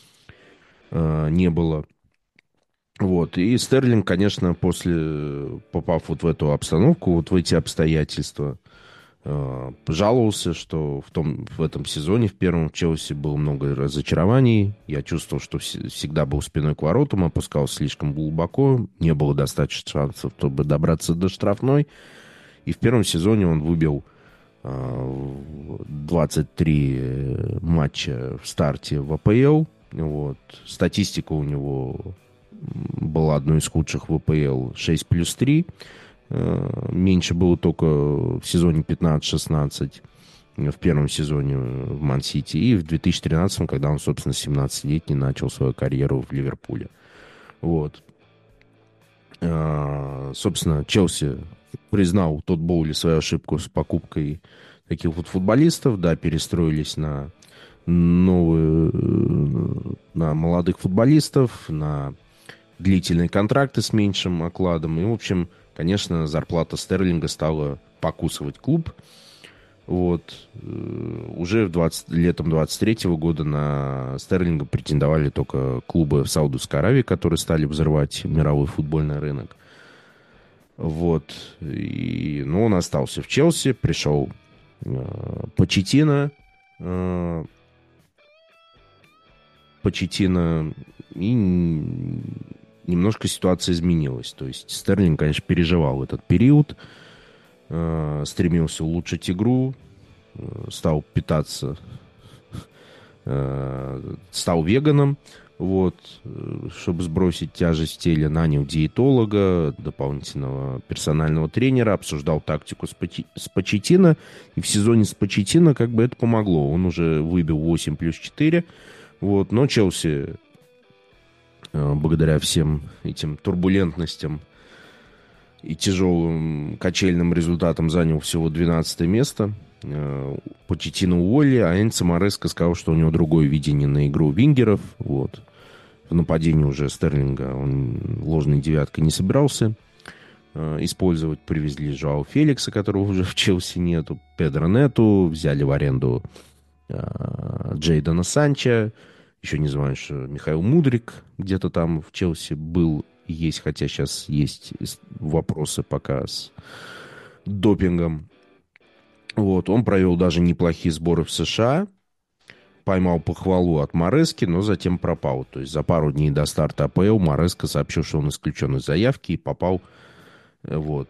э, не было. Вот. И Стерлинг, конечно, после, попав вот в эту обстановку, вот в эти обстоятельства, пожаловался, что в, том, в этом сезоне, в первом в Челси было много разочарований. Я чувствовал, что вс- всегда был спиной к воротам, опускался слишком глубоко, не было достаточно шансов, чтобы добраться до штрафной. И в первом сезоне он выбил э, двадцать три матча в старте в АПЛ. Вот. Статистика у него была одной из худших в АПЛ, шесть плюс три. Меньше было только в сезоне пятнадцать-шестнадцать, в первом сезоне в Ман-Сити, и в две тысячи тринадцатом, когда он, собственно, семнадцатилетний, начал свою карьеру в Ливерпуле. Вот. Собственно, Челси признал тот Боули свою ошибку с покупкой таких вот футболистов, да, перестроились на новые, на молодых футболистов, на длительные контракты с меньшим окладом, и, в общем, конечно, зарплата Стерлинга стала покусывать клуб. Вот. Уже в двадцать, летом двадцать третьего года на Стерлинга претендовали только клубы в Саудовской Аравии, которые стали взрывать мировой футбольный рынок. Вот. И, ну, он остался в Челси, пришел э, Почеттино. Э, Почеттино, и немножко ситуация изменилась. То есть Стерлинг, конечно, переживал этот период, э, стремился улучшить игру, э, стал питаться, э, стал веганом, вот, чтобы сбросить тяжесть в теле, нанял диетолога, дополнительного персонального тренера, обсуждал тактику с, Почи, с Почеттино, и в сезоне с Почеттино как бы это помогло. Он уже выбил восемь плюс четыре, вот, но Челси, э, благодаря всем этим турбулентностям и тяжелым качельным результатам, занял всего двенадцатое место. Почеттино уволили, а Энцо Мареско сказал, что у него другое видение на игру вингеров. Вот. В нападении уже Стерлинга он ложной девяткой не собирался э, использовать. Привезли Жоао Феликса, которого уже в Челси нету, Педро Нету, взяли в аренду э, Джейдона Санчо. Еще не знаю, что Михаил Мудрик где-то там в Челси был и есть, хотя сейчас есть вопросы пока с допингом. Вот, он провел даже неплохие сборы в США, поймал похвалу от Марески, но затем пропал. То есть за пару дней до старта АПЛ Мареска сообщил, что он исключен из заявки и попал. Вот.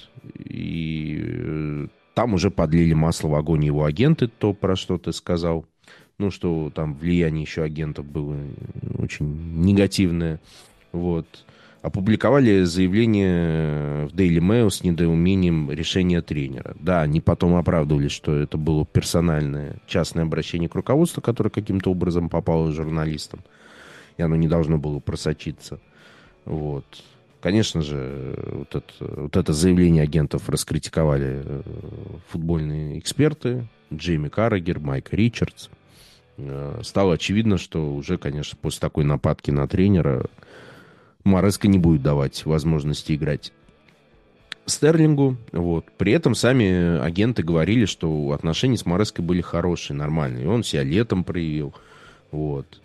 И там уже подлили масло в огонь его агенты, то, про что ты сказал. Ну, что там влияние еще агентов было очень негативное. Вот. Опубликовали заявление в Daily Mail с недоумением решения тренера. Да, они потом оправдывали, что это было персональное, частное обращение к руководству, которое каким-то образом попало журналистам, и оно не должно было просочиться. Вот. Конечно же, вот это, вот это заявление агентов раскритиковали футбольные эксперты, Джейми Каррагер, Майк Ричардс. Стало очевидно, что уже, конечно, после такой нападки на тренера Мареска не будет давать возможности играть Стерлингу. Вот. При этом сами агенты говорили, что отношения с Мареской были хорошие, нормальные. И он себя летом проявил. Вот.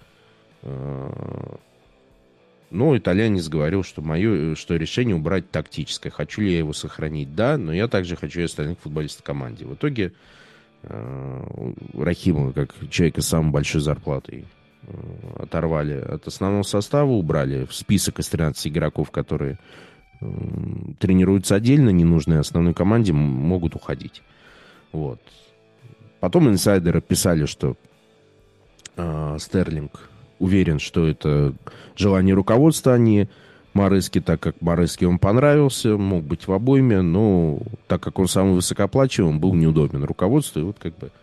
Но итальянец говорил, что мое что решение убрать тактическое. Хочу ли я его сохранить? Да, но я также хочу и остальных футболистов в команде. В итоге Рахимова, как человека с самой большой зарплатой, оторвали от основного состава, убрали в список из тринадцати игроков, которые э, тренируются отдельно, ненужные основной команде, могут уходить. Вот. Потом инсайдеры писали, что э, Стерлинг уверен, что это желание руководства, а не Марески, так как Марески он понравился, мог быть в обойме, но так как он самый высокооплачиваемый, он был неудобен руководству, и вот как бы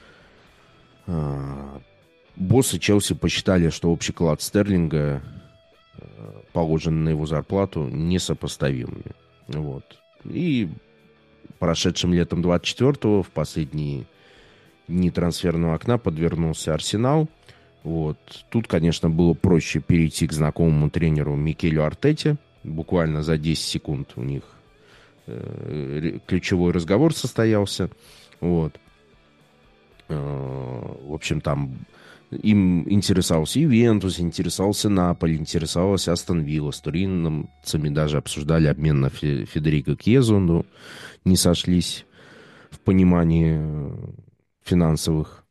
э, боссы Челси посчитали, что общий вклад Стерлинга, положенный на его зарплату, несопоставимыми. Вот. И прошедшим летом двадцать четвёртого, в последние дни трансферного окна, подвернулся Арсенал. Вот. Тут, конечно, было проще перейти к знакомому тренеру Микелю Артете. Буквально за десять секунд у них э, ключевой разговор состоялся. Вот. Э, в общем, там им интересовался Ювентус, интересовался Наполи, интересовался Астон Вилла. С туринцами даже обсуждали обмен на Федерико Кьезу, но не сошлись в понимании финансовых.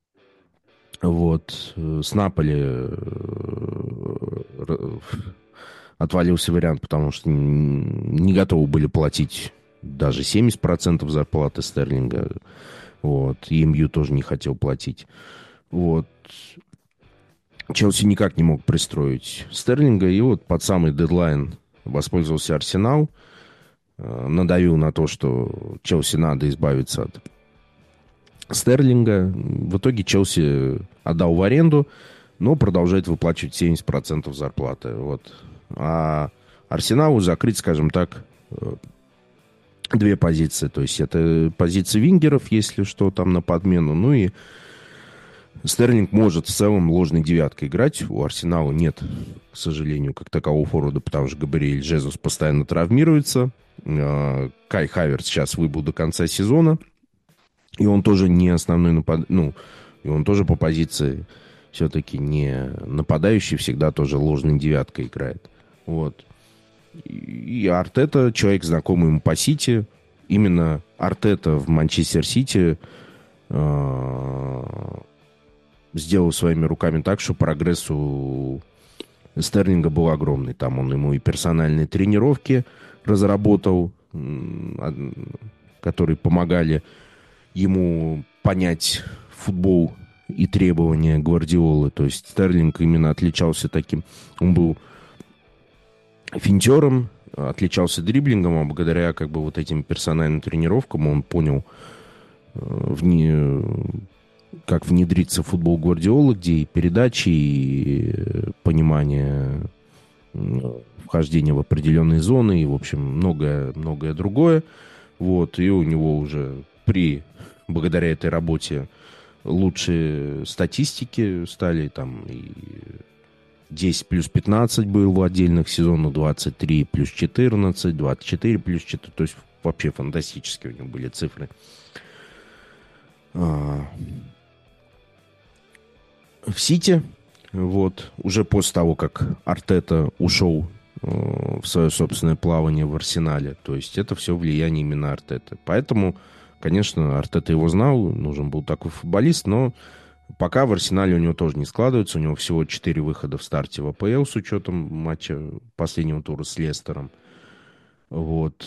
Вот. С Наполи отвалился вариант, потому что не готовы были платить даже семьдесят процентов зарплаты Стерлинга. Вот. И эм ю тоже не хотел платить. Вот. Челси никак не мог пристроить Стерлинга, и вот под самый дедлайн воспользовался Арсенал, надавил на то, что Челси надо избавиться от Стерлинга. В итоге Челси отдал в аренду, но продолжает выплачивать семьдесят процентов зарплаты. Вот. А Арсеналу закрыть, скажем так, две позиции. То есть это позиция вингеров, если что, там на подмену, ну и Стерлинг может в целом ложной девяткой играть. У Арсенала нет, к сожалению, как такового форварда, потому что Габриэль Жезус постоянно травмируется. Кай Хавертс сейчас выбыл до конца сезона. И он тоже не основной напад... Ну, и он тоже по позиции все-таки не нападающий, всегда тоже ложной девяткой играет. Вот. И Артета, человек, знакомый ему по Сити. Именно Артета в Манчестер Сити сделал своими руками так, что прогресс у Стерлинга был огромный. Там он ему и персональные тренировки разработал, которые помогали ему понять футбол и требования Гвардиолы. То есть Стерлинг именно отличался таким... Он был финтером, отличался дриблингом, а благодаря как бы вот этим персональным тренировкам он понял, вне, как внедриться в футбол Гвардиолы, где и передачи, и понимание вхождения в определенные зоны, и, в общем, многое, многое другое. Вот, и у него уже при, благодаря этой работе, лучшие статистики стали, там, и десять плюс пятнадцать был в отдельных сезонах, двадцать три плюс четырнадцать, двадцать четыре плюс четыре, то есть вообще фантастические у него были цифры. В Сити, вот, уже после того, как Артета ушел в свое собственное плавание в Арсенале, то есть это все влияние именно Артеты. Поэтому, конечно, Артета его знал, нужен был такой футболист, но пока в Арсенале у него тоже не складывается. У него всего четыре выхода в старте в АПЛ с учетом матча последнего тура с Лестером. Вот.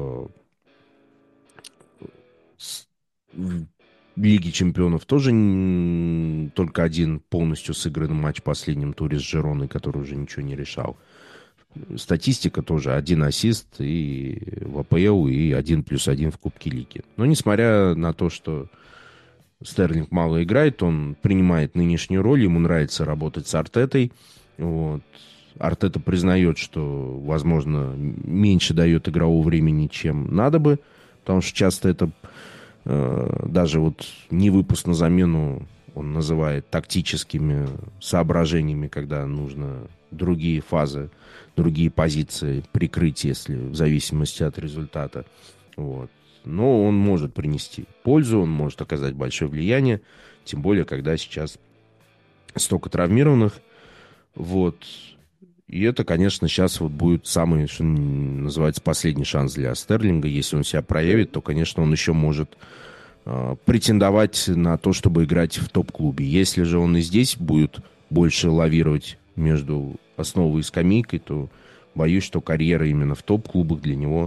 В Лиге чемпионов тоже только один полностью сыгранный матч в последнем туре с Жироной, который уже ничего не решал. Статистика тоже один ассист и в АПЛ, и один плюс один в Кубке Лиги. Но несмотря на то, что Стерлинг мало играет, он принимает нынешнюю роль, ему нравится работать с Артетой. Вот. Артета признает, что, возможно, меньше дает игрового времени, чем надо бы, потому что часто это э, даже вот не выпуск на замену он называет тактическими соображениями, когда нужно другие фазы, другие позиции прикрыть, если в зависимости от результата. Вот. Но он может принести пользу, он может оказать большое влияние, тем более, когда сейчас столько травмированных. Вот. И это, конечно, сейчас вот будет самый, что называется, последний шанс для Стерлинга. Если он себя проявит, то, конечно, он еще может э, претендовать на то, чтобы играть в топ-клубе. Если же он и здесь будет больше лавировать между основой и скамейкой, то боюсь, что карьера именно в топ-клубах для него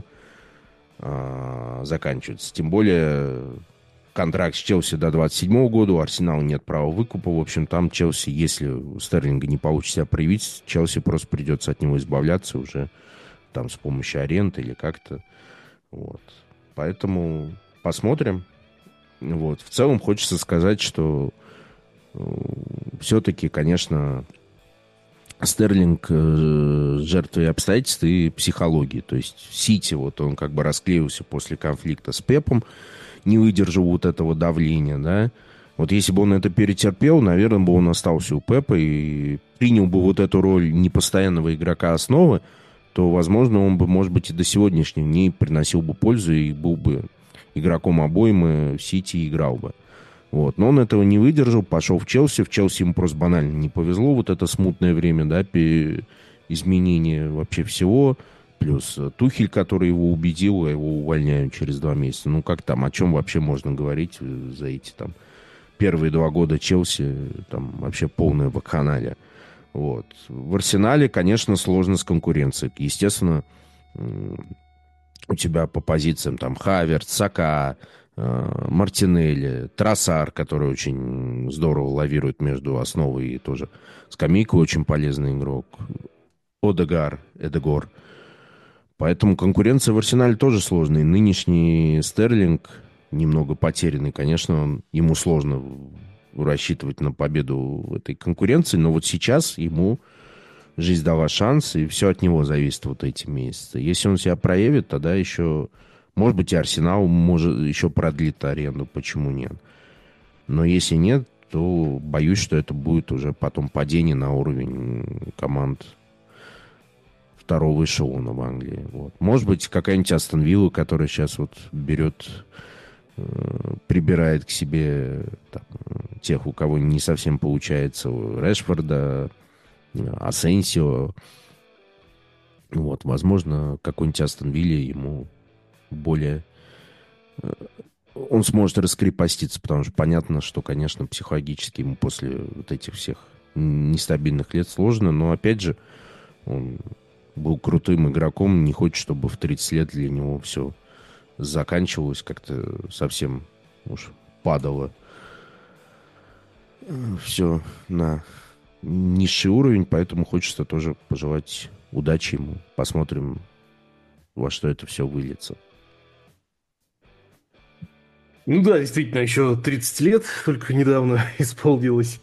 э, заканчивается. Тем более контракт с Челси до двадцать седьмого года, у Арсенала нет права выкупа. В общем, там Челси, если у Стерлинга не получится себя проявить, Челси просто придется от него избавляться уже там с помощью аренды или как-то. Вот. Поэтому посмотрим. Вот. В целом хочется сказать, что э, все-таки, конечно, Стерлинг э, жертвой обстоятельств и психологии. То есть Сити, вот он как бы расклеился после конфликта с Пепом, не выдержал вот этого давления, да. Вот если бы он это перетерпел, наверное, бы он остался у Пепа и принял бы вот эту роль непостоянного игрока основы, то, возможно, он бы, может быть, и до сегодняшних дней приносил бы пользу и был бы игроком обоймы в Сити и играл бы. Вот. Но он этого не выдержал, пошел в Челси. В Челси ему просто банально не повезло. Вот это смутное время, да, изменение вообще всего. Плюс Тухель, который его убедил, а его увольняют через два месяца. Ну, как там, о чем вообще можно говорить за эти там первые два года Челси? Там вообще полная вакханалия. Вот. В Арсенале, конечно, сложно с конкуренцией. Естественно, у тебя по позициям там Хаверт, Сака, Мартинелли, Тросар, который очень здорово лавирует между основой и тоже скамейкой, очень полезный игрок. Одегар, Эдегор. Поэтому конкуренция в Арсенале тоже сложная. И нынешний Стерлинг немного потерянный. Конечно, он, ему сложно рассчитывать на победу в этой конкуренции, но вот сейчас ему жизнь дала шанс, и все от него зависит вот эти месяцы. Если он себя проявит, тогда еще, может быть, и Арсенал может еще продлит аренду, почему нет. Но если нет, то боюсь, что это будет уже потом падение на уровень команд второго эшелона в Англии. Вот. Может быть, какая-нибудь Астон Вилла, которая сейчас вот берет, э, прибирает к себе там, тех, у кого не совсем получается, Решфорда, Асенсио. Вот, возможно, какой-нибудь Астон Вилле ему более э, он сможет раскрепоститься, потому что понятно, что, конечно, психологически ему после вот этих всех нестабильных лет сложно, но, опять же, он был крутым игроком, не хочет, чтобы в тридцать лет для него все заканчивалось, как-то совсем уж падало все на низший уровень, поэтому хочется тоже пожелать удачи ему. Посмотрим, во что это все выльется. Ну да, действительно, еще тридцать лет только недавно исполнилось.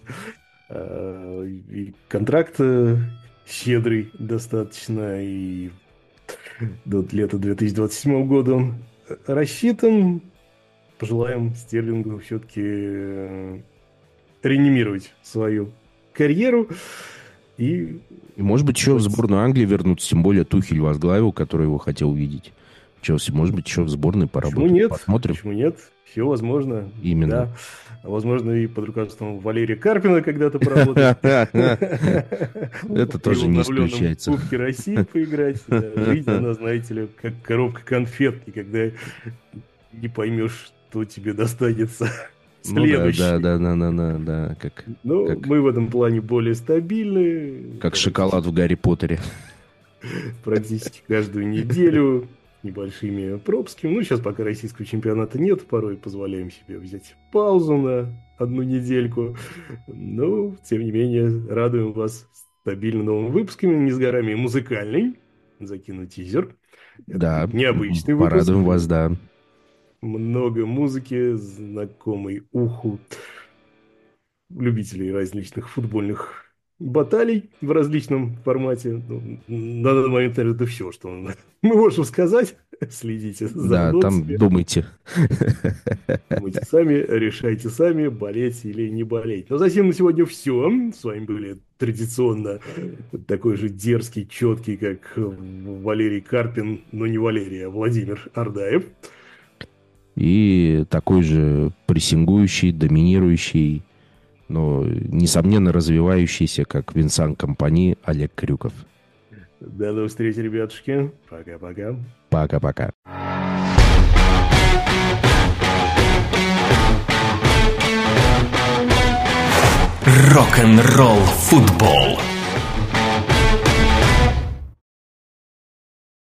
И контракт щедрый достаточно, и до лета две тысячи двадцать седьмого года он рассчитан. Пожелаем Стерлингу все-таки реанимировать свою карьеру. И, и может быть, еще в сборную Англии вернуться, тем более Тухель возглавил, который его хотел увидеть. Челси, может быть, еще в сборной поработать. Почему нет? Посмотрим. Почему нет? Все возможно. Именно. Да. Возможно, и под руководством Валерия Карпина когда-то поработать. Это тоже не исключается. В Кубке России поиграть. Жизнь, она, знаете ли, как коробка конфет, никогда не поймешь, что тебе достанется следующий. Да, да, да, да, да, да. Ну, мы в этом плане более стабильны. Как шоколад в Гарри Поттере. Практически каждую неделю. Небольшими пропусками. Ну, сейчас пока российского чемпионата нет, порой позволяем себе взять паузу на одну недельку. Но, тем не менее, радуем вас стабильно новыми выпусками. Не с горами музыкальный. Закину тизер. Да, необычный выпуск. Порадуем вас, да. Много музыки, знакомой уху любителей различных футбольных баталий в различном формате. Ну, на данный момент это все, что мы можем сказать. Следите за Да, анонсами. там думайте. Думайте сами, решайте сами, болеть или не болеть. Но затем на сегодня все. С вами были традиционно такой же дерзкий, четкий, как Валерий Карпин, но не Валерий, а Владимир Ардаев. И такой же прессингующий, доминирующий, но, несомненно, развивающийся, как Винсан Компани, Олег Крюков. До новых встреч, ребятушки. Пока-пока. Пока-пока. Рок-н-ролл футбол.